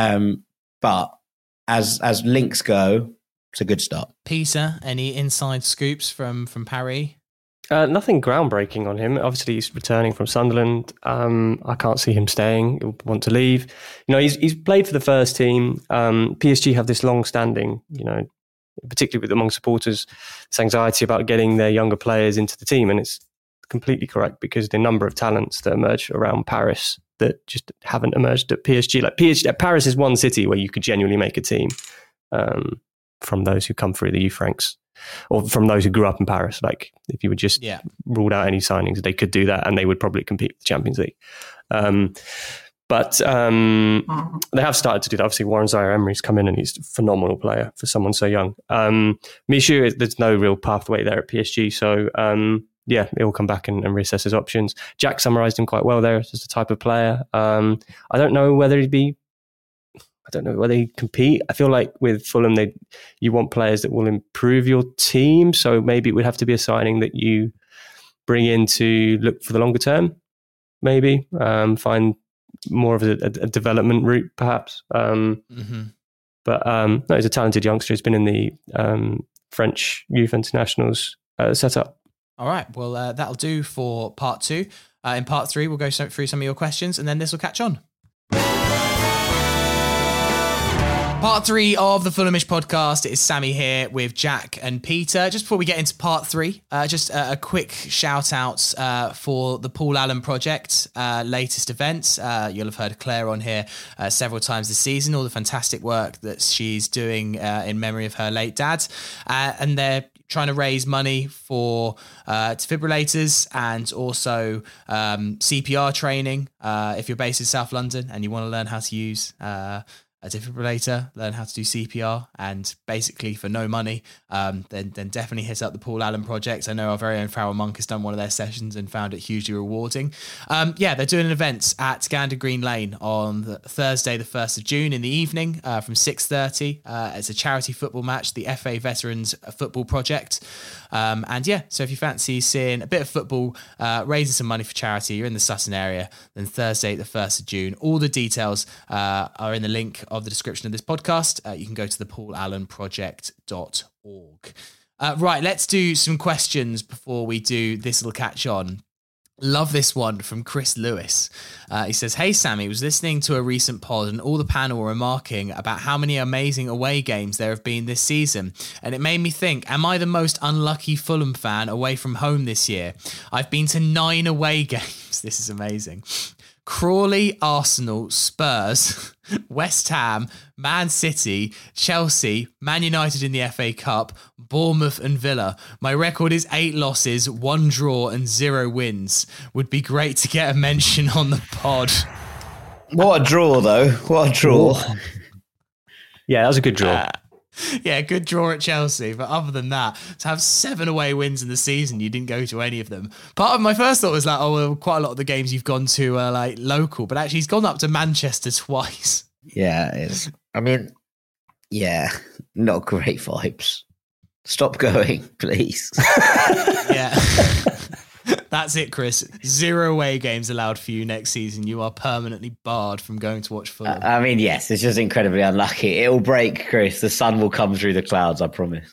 But as links go, it's a good start. Peter, any inside scoops from Paris? Nothing groundbreaking on him. Obviously, he's returning from Sunderland. I can't see him staying. He'll want to leave. He's played for the first team. PSG have this long-standing, particularly among supporters, this anxiety about getting their younger players into the team. And it's completely correct, because the number of talents that emerge around Paris that just haven't emerged at PSG. Like Paris is one city where you could genuinely make a team from those who come through the youth ranks, or from those who grew up in Paris. Like if you would just ruled out any signings, they could do that, and they would probably compete with the Champions League. But they have started to do that. Obviously, Warren Zaire-Emery's come in, and he's a phenomenal player for someone so young. Michu, there's no real pathway there at PSG. So, he'll come back and reassess his options. Jack summarised him quite well there as the type of player. I don't know whether he'd compete. I feel like with Fulham, you want players that will improve your team. So maybe it would have to be a signing that you bring in to look for the longer term, maybe. Find more of a development route, perhaps. But no, he's a talented youngster. He's been in the French youth internationals setup. All right. Well, that'll do for part 2. In part 3, we'll go through some of your questions, and then this will catch on. Part 3 of the Fulhamish podcast. It is Sammy here with Jack and Peter. Just before we get into part 3, just a quick shout out for the Paul Allen Project latest events. You'll have heard Claire on here several times this season, all the fantastic work that she's doing in memory of her late dad. And they're trying to raise money for defibrillators and also CPR training. If you're based in South London and you want to learn how to use a defibrillator, learn how to do CPR, and basically for no money, then definitely hit up the Paul Allen Project. I know our very own Farrell Monk has done one of their sessions and found it hugely rewarding. They're doing an event at Gander Green Lane on Thursday, the 1st of June in the evening from 6:30. It's a charity football match, the FA Veterans Football Project. So if you fancy seeing a bit of football, raising some money for charity, you're in the Sutton area, then Thursday, the 1st of June. All the details are in the link of the description of this podcast. You can go to the paulallenproject.org. Right, let's do some questions before we do this little catch on. Love this one from Chris Lewis. He says, "Hey Sammy, was listening to a recent pod and all the panel were remarking about how many amazing away games there have been this season. And it made me think, am I the most unlucky Fulham fan away from home this year? I've been to 9 away games." This is amazing. Crawley, Arsenal, Spurs, West Ham, Man City, Chelsea, Man United in the FA Cup, Bournemouth and Villa. My record is 8 losses, 1 draw and 0 wins. Would be great to get a mention on the pod. What a draw, though. What a draw. Yeah, that was a good draw. Good draw at Chelsea. But other than that, to have 7 away wins in the season, you didn't go to any of them. Part of my first thought was like, quite a lot of the games you've gone to are like local. But actually, he's gone up to Manchester twice. Yeah, not great vibes. Stop going, please. Yeah. That's it, Chris. 0 away games allowed for you next season. You are permanently barred from going to watch Fulham. Yes, it's just incredibly unlucky. It'll break, Chris. The sun will come through the clouds, I promise.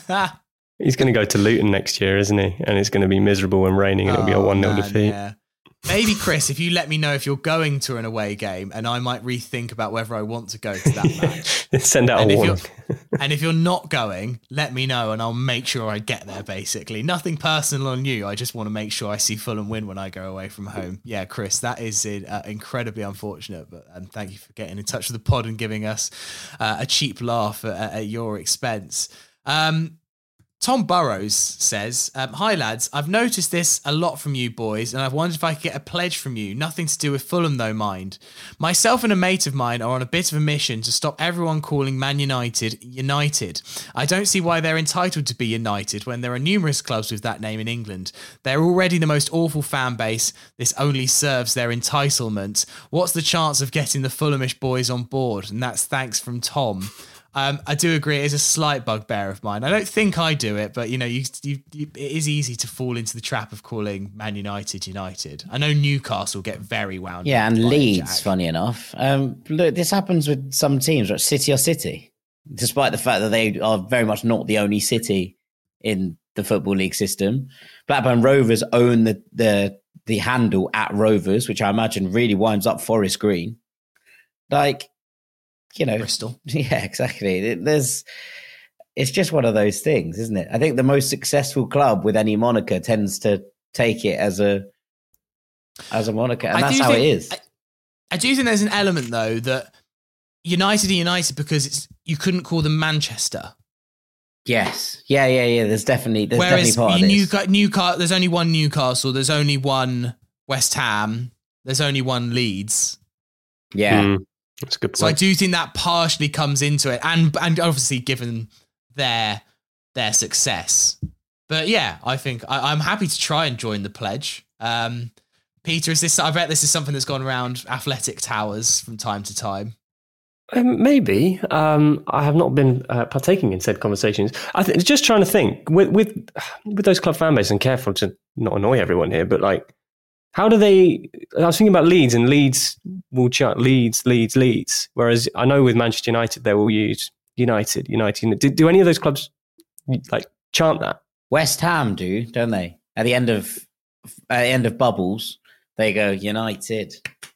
He's going to go to Luton next year, isn't he? And it's going to be miserable and raining, and it'll be a 1-0 defeat. Yeah. Maybe, Chris, if you let me know if you're going to an away game, and I might rethink about whether I want to go to that match. Send out a warning. And if you're not going, let me know and I'll make sure I get there, basically. Nothing personal on you. I just want to make sure I see Fulham win when I go away from home. Yeah, Chris, that is incredibly unfortunate. And thank you for getting in touch with the pod and giving us a cheap laugh at your expense. Tom Burrows says, hi lads, I've noticed this a lot from you boys and I've wondered if I could get a pledge from you. Nothing to do with Fulham though, mind. Myself and a mate of mine are on a bit of a mission to stop everyone calling Man United United. I don't see why they're entitled to be United when there are numerous clubs with that name in England. They're already the most awful fan base. This only serves their entitlement. What's the chance of getting the Fulhamish boys on board? And that's thanks from Tom. I do agree it is a slight bugbear of mine. I don't think I do it, but it is easy to fall into the trap of calling Man United United. I know Newcastle get very wound up. Yeah, and Leeds, funny enough. Look, this happens with some teams, like City or City, despite the fact that they are very much not the only city in the Football League system. Blackburn Rovers own the handle at Rovers, which I imagine really winds up Forest Green. Bristol. Yeah, exactly. It's just one of those things, isn't it? I think the most successful club with any moniker tends to take it as a moniker, and that's how it is. I do think there's an element though that United are United because you couldn't call them Manchester. Yes. Yeah. There's definitely part of this. Newcastle, there's only one Newcastle. There's only one West Ham. There's only one Leeds. Yeah. That's a good point. So I do think that partially comes into it, and obviously given their success. But yeah, I think I'm happy to try and join the pledge. Peter, I bet this is something that's gone around Athletic Towers from time to time. Maybe. I have not been partaking in said conversations. Just trying to think with those club fan base, and careful to not annoy everyone here, but like, how do they? I was thinking about Leeds, and Leeds will chant Leeds. Whereas I know with Manchester United, they will use United. Do any of those clubs like chant that? West Ham do, don't they? At the end of bubbles, they go United.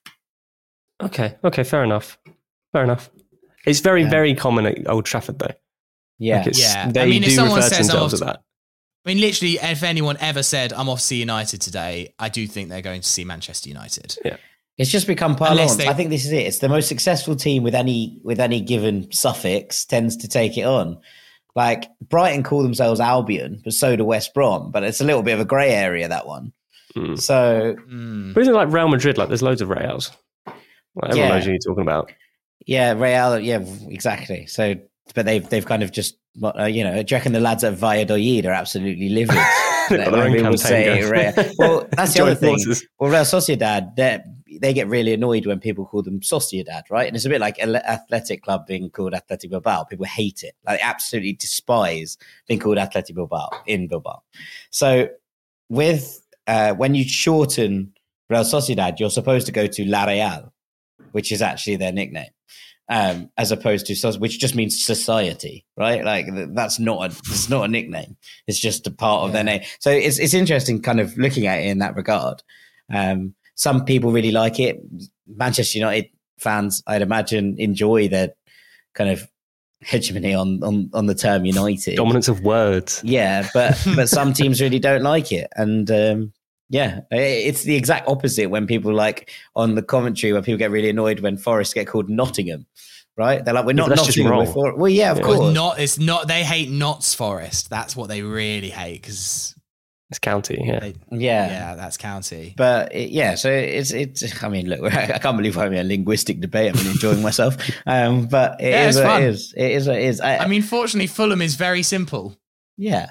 Okay, fair enough. It's very common at Old Trafford, though. Yeah, They do refer to themselves as that. I mean, literally, if anyone ever said, I'm off to see United today, I do think they're going to see Manchester United. Yeah. It's just become parlance. I think this is it. It's the most successful team with any given suffix tends to take it on. Like, Brighton call themselves Albion, but so do West Brom. But it's a little bit of a grey area, that one. Mm. So... But isn't it like Real Madrid? Like, there's loads of Reals. Like, everyone knows who you're talking about. Yeah, Real, yeah, exactly. So... But they've kind of just, do you reckon the lads at Valladolid are absolutely livid? People say, well, that's the other thing. Well, Real Sociedad, they get really annoyed when people call them Sociedad, right? And it's a bit like an athletic club being called Athletic Bilbao. People hate it. Like, they absolutely despise being called Athletic Bilbao in Bilbao. So with when you shorten Real Sociedad, you're supposed to go to La Real, which is actually their nickname. As opposed to which just means society, right? Like, it's not a nickname. It's just a part of their name. So it's interesting kind of looking at it in that regard. Some people really like it. Manchester United fans, I'd imagine, enjoy their kind of hegemony on the term United. Dominance of words. Yeah, but some teams really don't like it. And yeah, it's the exact opposite when people like on the commentary where people get really annoyed when Forest get called Nottingham, right? They're like, we're not Nottingham. Well, yeah, of course. It's not. They hate Notts Forest. That's what they really hate because it's county. Yeah, that's county. But so it's. I mean, look, I can't believe I'm having a linguistic debate. I'm enjoying myself. But it's fun. It is. I mean, fortunately, Fulham is very simple. Yeah.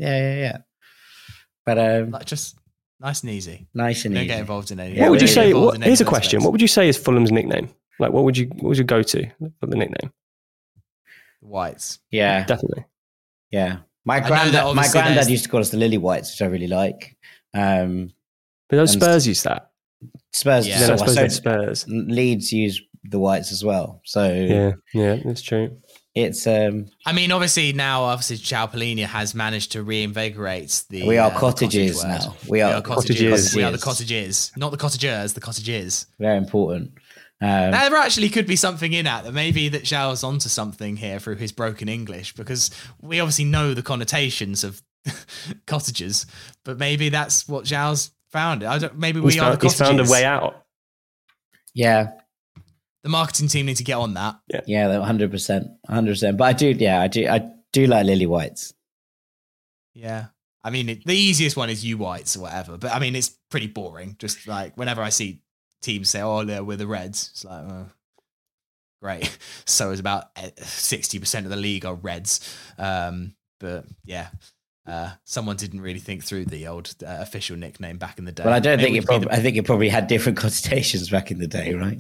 But like just. Nice and easy. Nice and easy. Don't get involved in anything. What would you say? Here's a question. What would you say is Fulham's nickname? Like, what would you go to for the nickname? The Whites. Yeah, definitely. Yeah, my granddad used to call us the Lily Whites, which I really like. But those Spurs use that. Spurs, yeah. I suppose Spurs. Leeds use the Whites as well. So yeah, that's true. It's I mean, obviously João Palhinha has managed to reinvigorate the. We are cottages now. We are cottages. We are the cottages, not the cottagers. The cottages. Very important. There actually could be something in that maybe that João's onto something here through his broken English, because we obviously know the connotations of cottages, but maybe that's what João's found. Maybe we are the cottages. He's found a way out. Yeah. The marketing team need to get on that. Yeah, 100%. But I do like Lily Whites. Yeah. I mean, the easiest one is U Whites or whatever, but I mean, it's pretty boring. Just like whenever I see teams say, "Oh, we're the Reds," it's like, oh, great. So it's about 60% of the league are Reds. But yeah. Someone didn't really think through the old official nickname back in the day. Well, I think it probably had different connotations back in the day, right?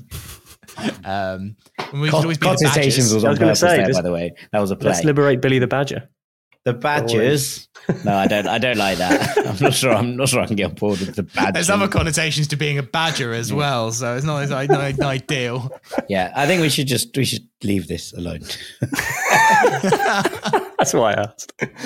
Connotations was on purpose there, by the way. That was a play. Let's liberate Billy the Badger. The Badgers? No, I don't like that. I'm not sure I can get on board with the Badgers. There's other connotations to being a badger as well, so it's not ideal. Yeah, I think we should leave this alone. That's why I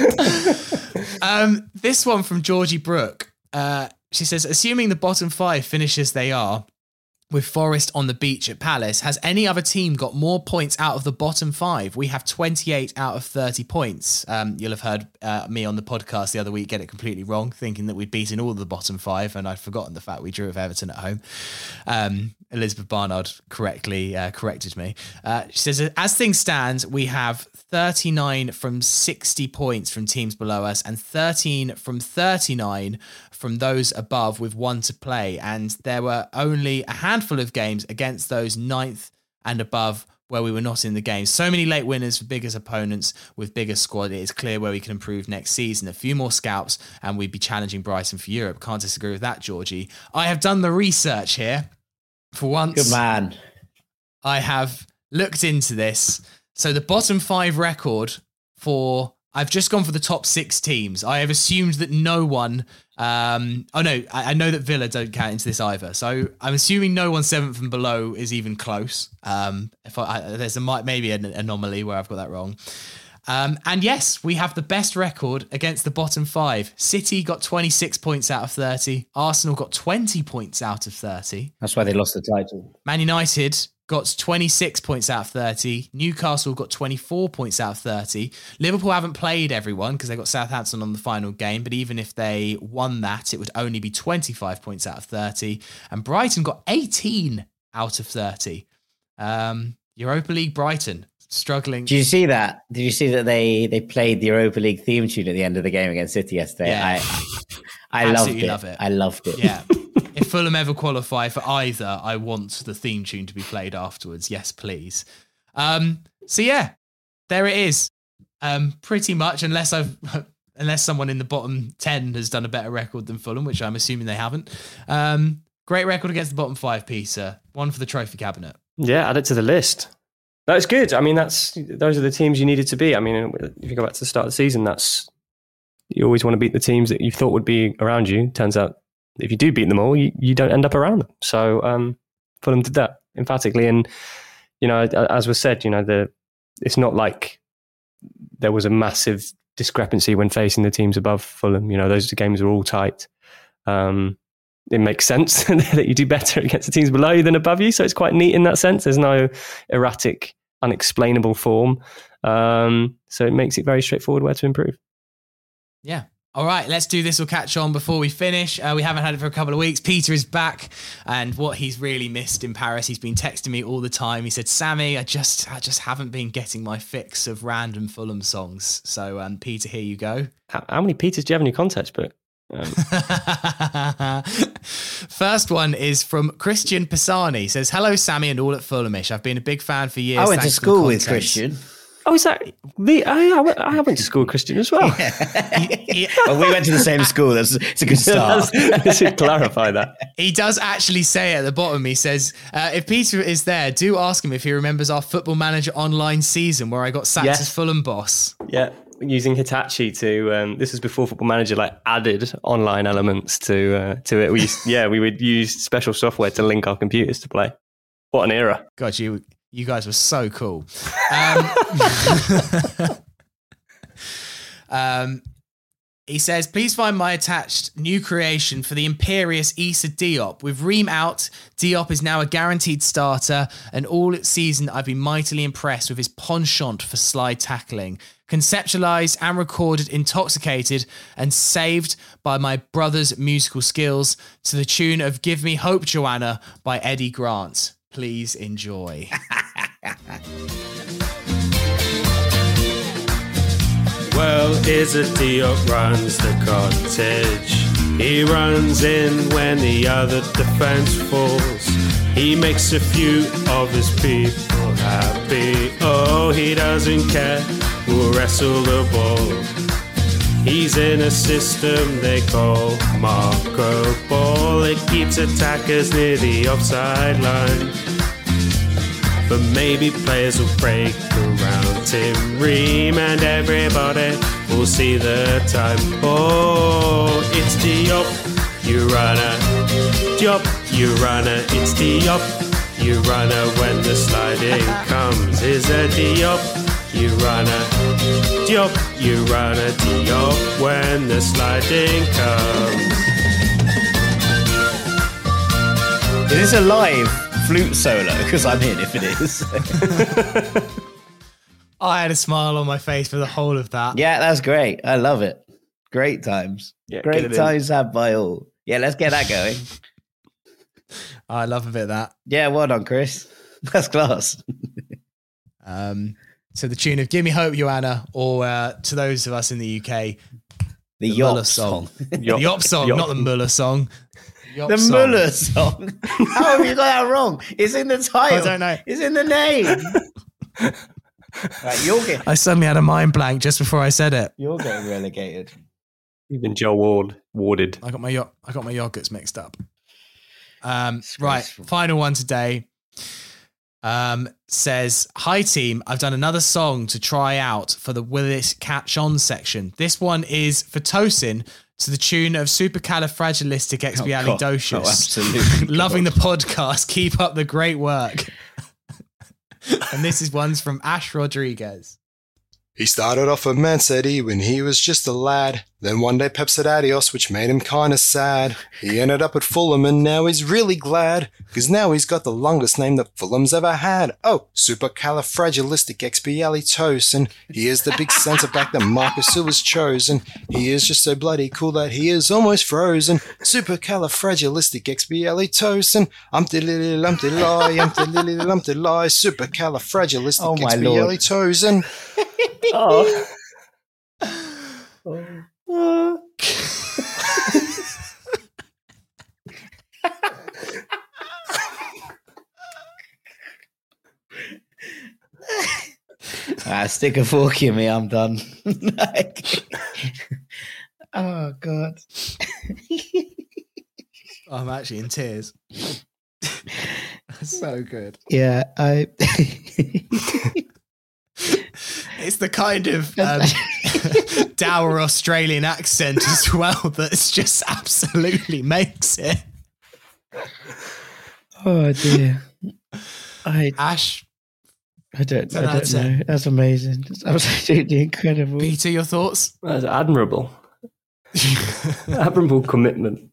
asked. This one from Georgie Brooke. She says, assuming the bottom 5 finish as they are, with Forest on the beach at Palace, has any other team got more points out of the bottom 5? We have 28 out of 30 points. You'll have heard me on the podcast the other week get it completely wrong, thinking that we'd beaten all of the bottom 5, and I'd forgotten the fact we drew with Everton at home. Elizabeth Barnard correctly corrected me. She says, as things stand, we have 39 from 60 points from teams below us and 13 from 39 from those above with 1 to play. And there were only a handful of games against those 9th and above where we were not in the game. So many late winners for bigger opponents with bigger squad. It is clear where we can improve next season. A few more scouts and we'd be challenging Brighton for Europe. Can't disagree with that, Georgie. I have done the research here. For once, good man. I have looked into this. So the bottom 5 record I've just gone for the top 6 teams. I have assumed that no one, I know that Villa don't count into this either. So I'm assuming no one 7th and below is even close. There's maybe an anomaly where I've got that wrong. And yes, we have the best record against the bottom 5. City got 26 points out of 30. Arsenal got 20 points out of 30. That's why they lost the title. Man United got 26 points out of 30. Newcastle got 24 points out of 30. Liverpool haven't played everyone because they got Southampton on the final game, but even if they won that, it would only be 25 points out of 30. And Brighton got 18 out of 30. Europa League Brighton struggling. Did you see that? Did you see that they played the Europa League theme tune at the end of the game against City yesterday? Yeah. I loved it. I loved it. Yeah. If Fulham ever qualify for either, I want the theme tune to be played afterwards. Yes, please. So yeah, there it is. Pretty much, unless someone in the bottom 10 has done a better record than Fulham, which I'm assuming they haven't. Great record against the bottom 5, Peter. One for the trophy cabinet. Yeah, add it to the list. That's good. I mean, those are the teams you needed to beat. I mean, if you go back to the start of the season, you always want to beat the teams that you thought would be around you. Turns out, if you do beat them all, you don't end up around them. So Fulham did that emphatically. And, as was said, it's not like there was a massive discrepancy when facing the teams above Fulham. Those games are all tight. It makes sense that you do better against the teams below you than above you. So it's quite neat in that sense. There's no erratic, unexplainable form. So it makes it very straightforward where to improve. Yeah. All right, let's do this or catch on before we finish. We haven't had it for a couple of weeks. Peter is back, and what he's really missed in Paris, he's been texting me all the time. He said, Sammy, I just haven't been getting my fix of random Fulham songs. So, Peter, here you go. How many Peters do you have in your contacts book? First one is from Christian Pisani. He says, hello, Sammy, and all at Fulhamish. I've been a big fan for years. I went to school with Christian. Oh, is that me? I went to school with Christian as well. Well, we went to the same school. It's a good start. I should clarify that. He does actually say at the bottom, he says, if Peter is there, do ask him if he remembers our Football Manager online season where I got sacked as Fulham boss. Yeah, using Hitachi to, this was before Football Manager added online elements to it. We would use special software to link our computers to play. What an era. God, you You guys were so cool. He says, please find my attached new creation for the Imperious Issa Diop. With Ream out, Diop is now a guaranteed starter, and all season I've been mightily impressed with his penchant for slide tackling. Conceptualized and recorded Intoxicated and saved by my brother's musical skills to the tune of Give Me Hope, Joanna by Eddie Grant. Please enjoy. Well, Issa Diop runs the cottage. He runs in when the other defense falls. He makes a few of his people happy. Oh, he doesn't care who'll wrestle the ball. He's in a system they call Marco Ball. It keeps attackers near the offside line. But maybe players will break around Tim Ream and everybody will see the time. Oh, it's Diop, you runner. Diop, you runner. It's Diop, you runner. When the sliding comes, is a Diop, you runner. Diop, you runner. Diop, when the sliding comes. It is a live flute solo, because I'm in if it is. I had a smile on my face for the whole of that. Yeah, that's great. I love it. Great times. Yeah, great times had by all. Yeah, let's get that going. I love a bit of that. Yeah, well done, Chris. That's class. So the tune of Give Me Hope, Joanna, or to those of us in the UK, The Muller Yop song. song. The Yop song, not the Muller song. Yop The song. Muller song. How have you got that wrong? It's in the title. I don't know. It's in the name. Right, I suddenly had a mind blank just before I said it. you're getting relegated. Even Joe Warded. I got my yogurts mixed up. Right, final one today. Says, hi team, I've done another song to try out for the Will It Catch On section. This one is for Tosin to the tune of Supercalifragilisticexpialidocious. Oh, absolutely. Loving the podcast. Keep up the great work. And this is one's from Ash Rodriguez. He started off at Man City when he was just a lad. Then one day Pep said adios, which made him kinda sad. He ended up at Fulham and now he's really glad, because now he's got the longest name that Fulham's ever had. Oh, Supercalifragilisticexpialidocious. He is the big centre-back that Marco Silva's chosen. He is just so bloody cool that he is almost frozen. Supercalifragilisticexpialidocious. Lumpty-lily-lumpty-lie. Supercalifragilisticexpialidocious. Oh. Stick a fork in me, I'm done. Oh, God. I'm actually in tears. So good. Yeah, It's the kind of dour Australian accent as well that's just absolutely makes it. Oh, dear. Ash, I don't know. That's amazing. It's absolutely incredible. Peter, your thoughts? That's admirable. Admirable commitment.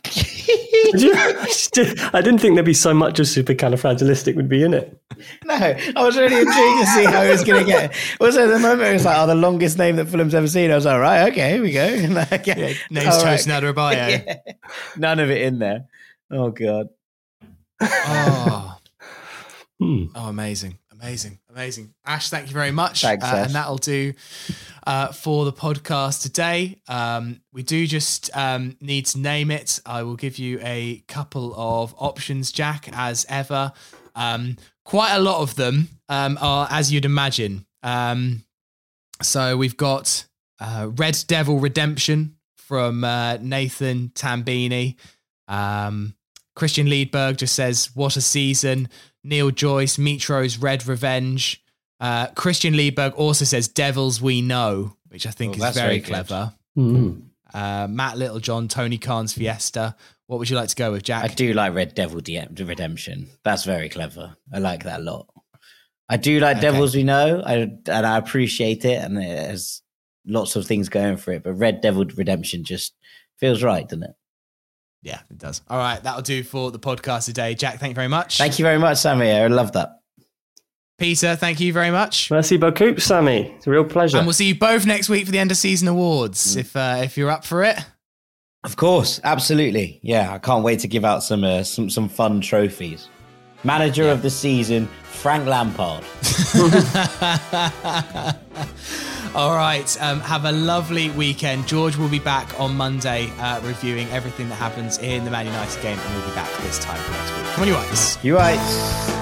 I didn't think there'd be so much of supercalifragilistic would be in it. No, I was really intrigued to see how he was going to get it. Also, at the moment, it was like, the longest name that Fulham's ever seen. I was like, right, okay, here we go. Like, Yeah, name's Tosin Adarabioyo. Yeah. None of it in there. Oh, God. Oh. Oh, amazing. Ash, thank you very much. Thanks, Ash. And that'll do for the podcast today. We do just need to name it. I will give you a couple of options, Jack, as ever. Quite a lot of them are, as you'd imagine. So we've got Red Devil Redemption from Nathan Tambini. Christian Liedberg just says, what a season. Neil Joyce, Mitro's Red Revenge. Christian Liedberg also says Devils We Know, which I think is very clever. Matt Littlejohn, Tony Khan's Fiesta. What would you like to go with, Jack? I do like Red Devil Redemption. That's very clever. I like that a lot. I do like Devils We Know, and I appreciate it, and it has lots of things going for it. But Red Devil Redemption just feels right, doesn't it? Yeah, it does. All right, that'll do for the podcast today. Jack, thank you very much. Thank you very much, Sammy. I love that. Peter, thank you very much. Merci beaucoup, Sammy. It's a real pleasure. And we'll see you both next week for the end of season awards, if you're up for it. Of course, absolutely. Yeah, I can't wait to give out some fun trophies. Manager of the season, Frank Lampard. All right, have a lovely weekend. George will be back on Monday reviewing everything that happens in the Man United game, and we'll be back this time next week. Come on, you Whites. You Whites.